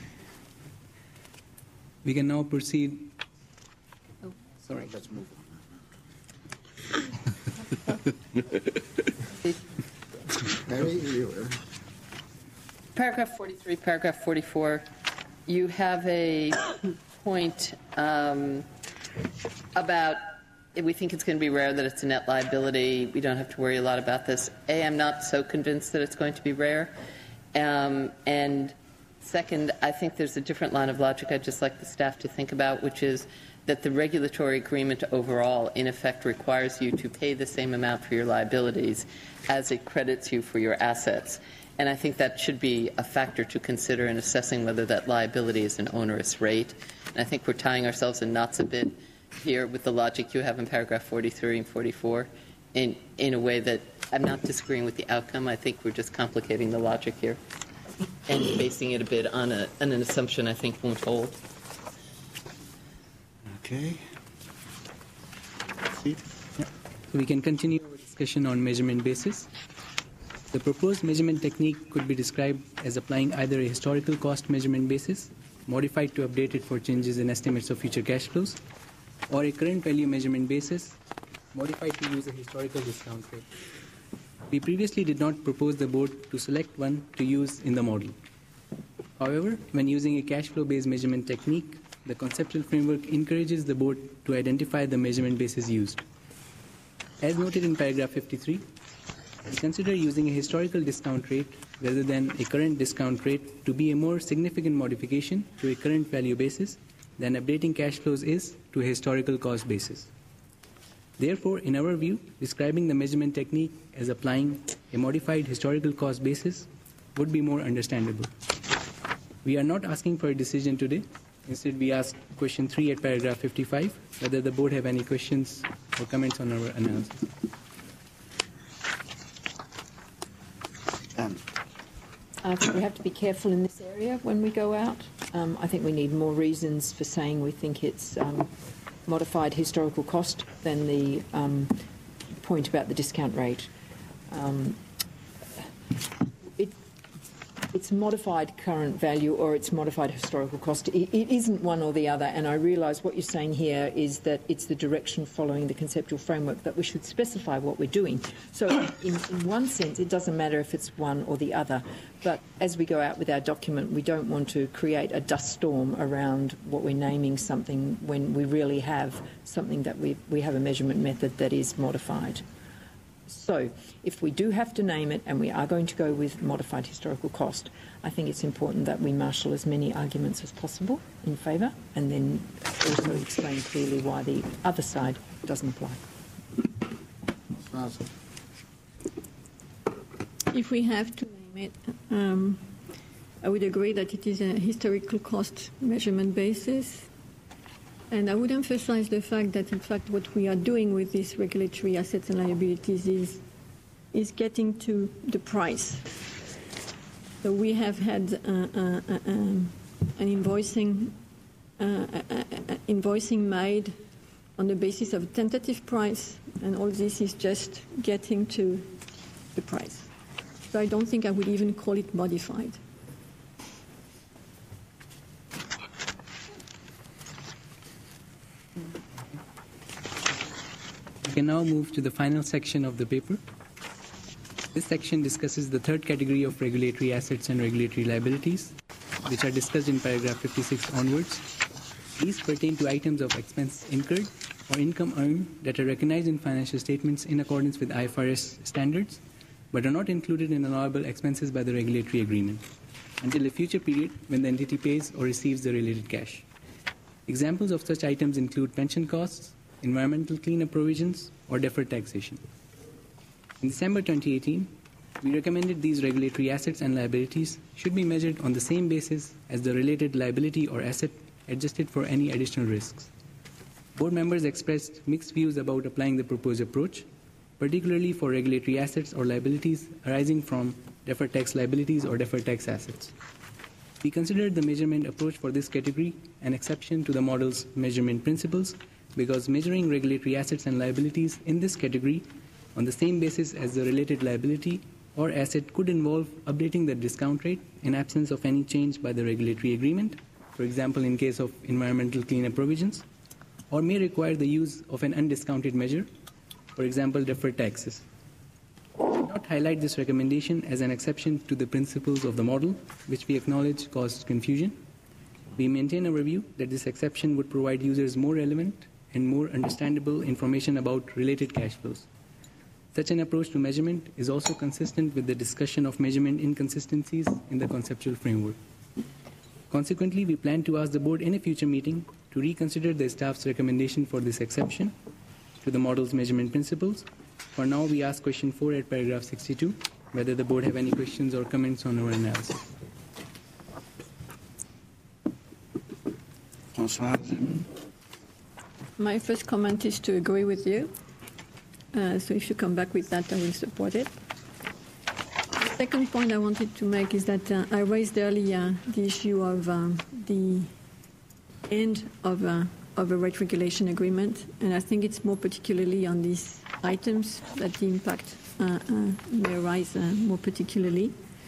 We can now proceed. Oh, sorry. Let's move on. Mary, you were. Paragraph forty-three, paragraph forty-four, you have a point um, about we think it's going to be rare that it's a net liability. We don't have to worry a lot about this. A, I'm not so convinced that it's going to be rare. Um, and second, I think there's a different line of logic I'd just like the staff to think about, which is that the regulatory agreement overall, in effect, requires you to pay the same amount for your liabilities as it credits you for your assets. And I think that should be a factor to consider in assessing whether that liability is an onerous rate. And I think we're tying ourselves in knots a bit here with the logic you have in paragraph forty-three and forty-four in, in a way that I'm not disagreeing with the outcome. I think we're just complicating the logic here and basing it a bit on, a, on an assumption I think won't hold. Okay. Yeah. So we can continue our discussion on measurement basis. The proposed measurement technique could be described as applying either a historical cost measurement basis, modified to update it for changes in estimates of future cash flows, or a current value measurement basis, modified to use a historical discount rate. We previously did not propose the board to select one to use in the model. However, when using a cash flow-based measurement technique, the conceptual framework encourages the board to identify the measurement basis used. As noted in paragraph fifty-three, we consider using a historical discount rate rather than a current discount rate to be a more significant modification to a current value basis than updating cash flows is to a historical cost basis. Therefore, in our view, describing the measurement technique as applying a modified historical cost basis would be more understandable. We are not asking for a decision today. Instead, we ask question three at paragraph fifty-five, whether the board have any questions or comments on our analysis. Um. I think we have to be careful in this area when we go out. Um, I think we need more reasons for saying we think it's um, modified historical cost than the um, point about the discount rate. Um, it, it's modified current value or it's modified historical cost. It, it isn't one or the other, and I realise what you're saying here is that it's the direction following the conceptual framework that we should specify what we're doing. So in, in one sense, it doesn't matter if it's one or the other, but as we go out with our document, we don't want to create a dust storm around what we're naming something when we really have something that we, we have a measurement method that is modified. So if we do have to name it and we are going to go with modified historical cost, I think it's important that we marshal as many arguments as possible in favour and then also explain clearly why the other side doesn't apply. If we have to name it, um, I would agree that it is a historical cost measurement basis. And I would emphasize the fact that, in fact, what we are doing with these regulatory assets and liabilities is, is getting to the price. So we have had uh, uh, uh, um, an invoicing, uh, uh, uh, invoicing made on the basis of a tentative price, and all this is just getting to the price. So I don't think I would even call it modified. We can now move to the final section of the paper. This section discusses the third category of regulatory assets and regulatory liabilities, which are discussed in paragraph fifty-six onwards. These pertain to items of expense incurred or income earned that are recognized in financial statements in accordance with I F R S standards, but are not included in allowable expenses by the regulatory agreement until a future period when the entity pays or receives the related cash. Examples of such items include pension costs, environmental cleanup provisions, or deferred taxation. In December twenty eighteen, we recommended these regulatory assets and liabilities should be measured on the same basis as the related liability or asset, adjusted for any additional risks. Board members expressed mixed views about applying the proposed approach, particularly for regulatory assets or liabilities arising from deferred tax liabilities or deferred tax assets. We considered the measurement approach for this category an exception to the model's measurement principles because measuring regulatory assets and liabilities in this category on the same basis as the related liability or asset could involve updating the discount rate in absence of any change by the regulatory agreement, for example in case of environmental cleanup provisions, or may require the use of an undiscounted measure, for example deferred taxes. We did not highlight this recommendation as an exception to the principles of the model, which we acknowledge caused confusion. We maintain our view that this exception would provide users more relevant and more understandable information about related cash flows. Such an approach to measurement is also consistent with the discussion of measurement inconsistencies in the conceptual framework. Consequently, we plan to ask the board in a future meeting to reconsider the staff's recommendation for this exception to the model's measurement principles. For now, we ask question four at paragraph sixty-two, whether the board have any questions or comments on our analysis. My first comment is to agree with you. Uh, so if you come back with that, I will support it. The second point I wanted to make is that uh, I raised earlier the issue of um, the end of, uh, of a rate regulation agreement, and I think it's more particularly on these items that the impact uh, uh, may arise uh, more particularly.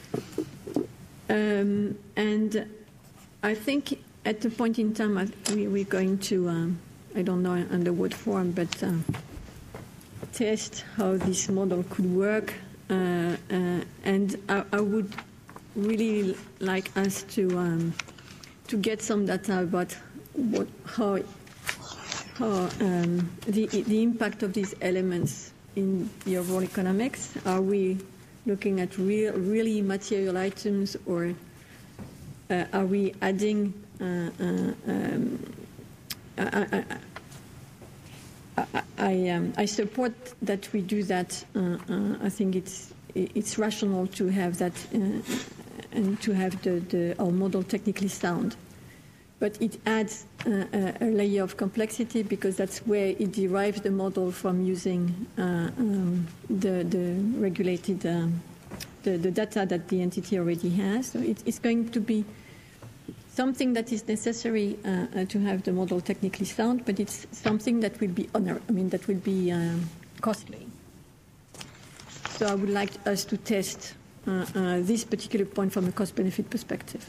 Um, and I think at a point in time, I, we, we're going to, um, I don't know under what form, but uh, test how this model could work. Uh, uh, and I, I would really like us to um, to get some data about what, how, how um, the, the impact of these elements in the overall economics. Are we looking at real, really material items, or uh, are we adding uh, uh, um, I, I, I, I, um, I support that we do that. Uh, uh, I think it's it's rational to have that uh, and to have the, the our model technically sound. But it adds uh, a layer of complexity because that's where it derives the model from using uh, um, the, the regulated um, the, the data that the entity already has. So it, it's going to be something that is necessary uh, uh, to have the model technically sound, but it's something that will be honor. I mean, that will be um, costly. So I would like us to test uh, uh, this particular point from a cost-benefit perspective.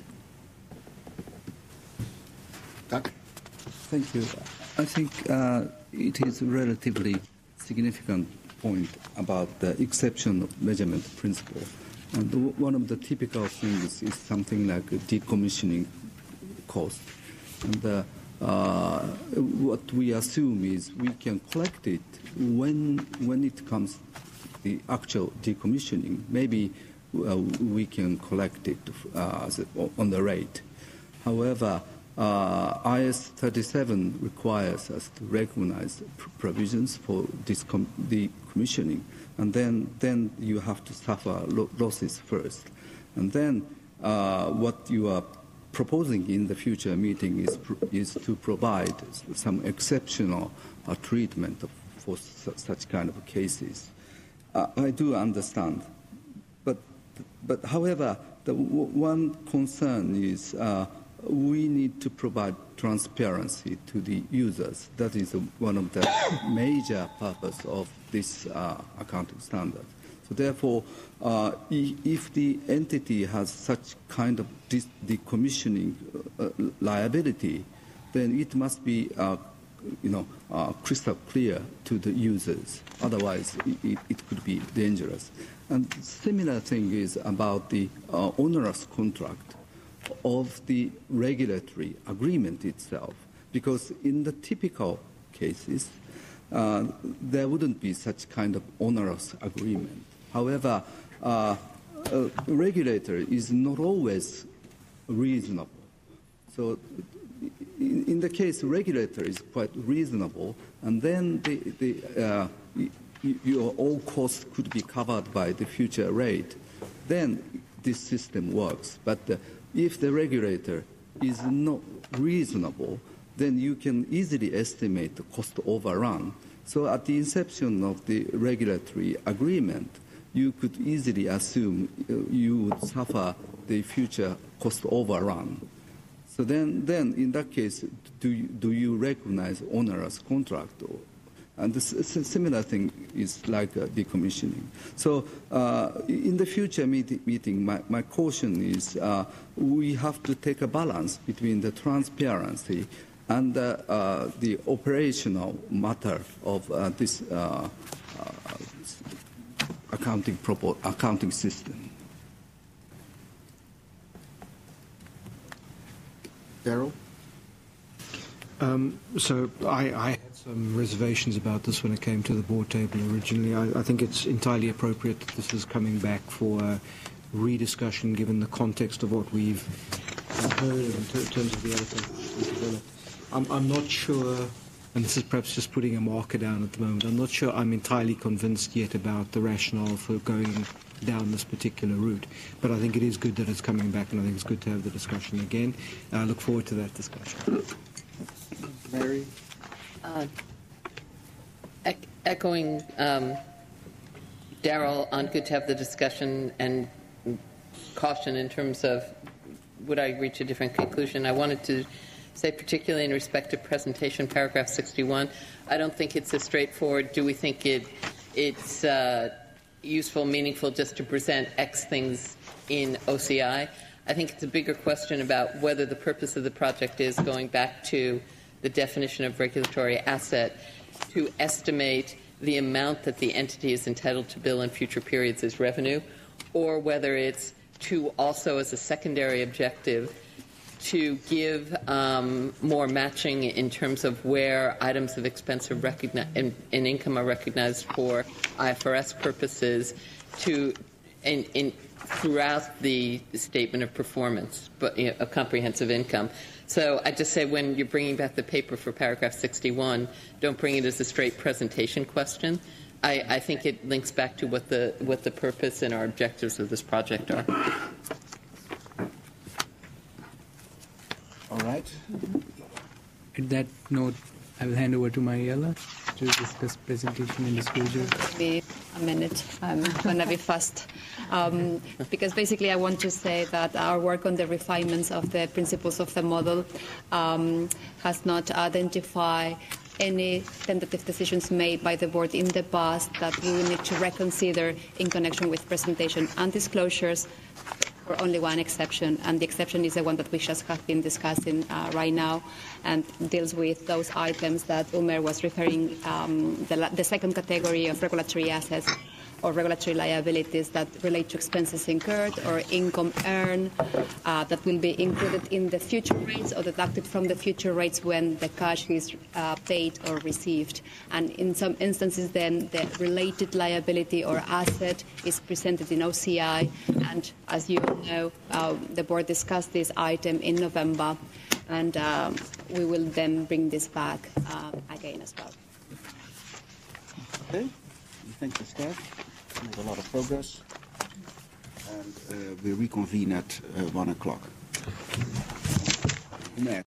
Thank you. I think uh, it is a relatively significant point about the exception of measurement principle. And the, one of the typical things is something like decommissioning cost. And uh, uh, what we assume is we can collect it when when it comes to the actual decommissioning. Maybe uh, we can collect it uh, on the rate. However, uh, I S thirty-seven requires us to recognize provisions for decommissioning, and then then you have to suffer lo losses first, and then uh, what you are proposing in the future meeting is is to provide some exceptional uh, treatment of, for su such kind of cases. Uh, I do understand, but but however, the w one concern is uh, we need to provide transparency to the users. That is uh, one of the major purpose of this uh, accounting standard. So therefore, uh, if the entity has such kind of dis- decommissioning uh, liability, then it must be, uh, you know, uh, crystal clear to the users. Otherwise, it, it could be dangerous. And similar thing is about the uh, onerous contract of the regulatory agreement itself, because in the typical cases, uh, there wouldn't be such kind of onerous agreement. However, uh, a regulator is not always reasonable. So in, in the case regulator is quite reasonable, and then the, the, uh, your all costs could be covered by the future rate, then this system works. But uh, if the regulator is not reasonable, then you can easily estimate the cost overrun. So at the inception of the regulatory agreement, you could easily assume you would suffer the future cost overrun. So then, then in that case, do you, do you recognize onerous contract? Or, and this similar thing is like uh, decommissioning. So uh, in the future meet- meeting, my, my caution is uh, we have to take a balance between the transparency and uh, uh, the operational matter of uh, this uh, uh, accounting, propo- accounting system. Daryl? Um, so I, I had some reservations about this when it came to the board table originally. I, I think it's entirely appropriate that this is coming back for uh, rediscussion given the context of what we've uh, heard in ter- terms of the other things we've developed. I'm, I'm not sure, and this is perhaps just putting a marker down at the moment, I'm not sure I'm entirely convinced yet about the rationale for going down this particular route. But I think it is good that it's coming back, and I think it's good to have the discussion again. I look forward to that discussion. Mary? Uh, e- echoing um, Daryl on good to have the discussion and caution in terms of would I reach a different conclusion, I wanted to say, particularly in respect to presentation, paragraph sixty-one, I don't think it's as straightforward. Do we think it it's uh, useful, meaningful just to present X things in O C I? I think it's a bigger question about whether the purpose of the project is going back to the definition of regulatory asset to estimate the amount that the entity is entitled to bill in future periods as revenue, or whether it's to also, as a secondary objective, to give um, more matching in terms of where items of expense are recogni- and, and income are recognized for I F R S purposes to in, in throughout the statement of performance, but you know, of comprehensive income. So I just say when you're bringing back the paper for paragraph sixty-one, don't bring it as a straight presentation question. I, I think it links back to what the what the purpose and our objectives of this project are. All right. At that note, I will hand over to Mariella to discuss presentation and disclosure. Maybe a minute. I'm going to be fast. Um, because basically I want to say that our work on the refinements of the principles of the model um, has not identified any tentative decisions made by the board in the past that we will need to reconsider in connection with presentation and disclosures, for only one exception, and the exception is the one that we just have been discussing uh, right now, and deals with those items that Umer was referring, um, the, the second category of regulatory assets or regulatory liabilities that relate to expenses incurred or income earned uh, that will be included in the future rates or deducted from the future rates when the cash is uh, paid or received. And in some instances, then the related liability or asset is presented in O C I. And as you all know, uh, the board discussed this item in November, and um, we will then bring this back uh, again as well. Okay. Thank you, staff. Made a lot of progress. And uh, we reconvene at uh, one o'clock.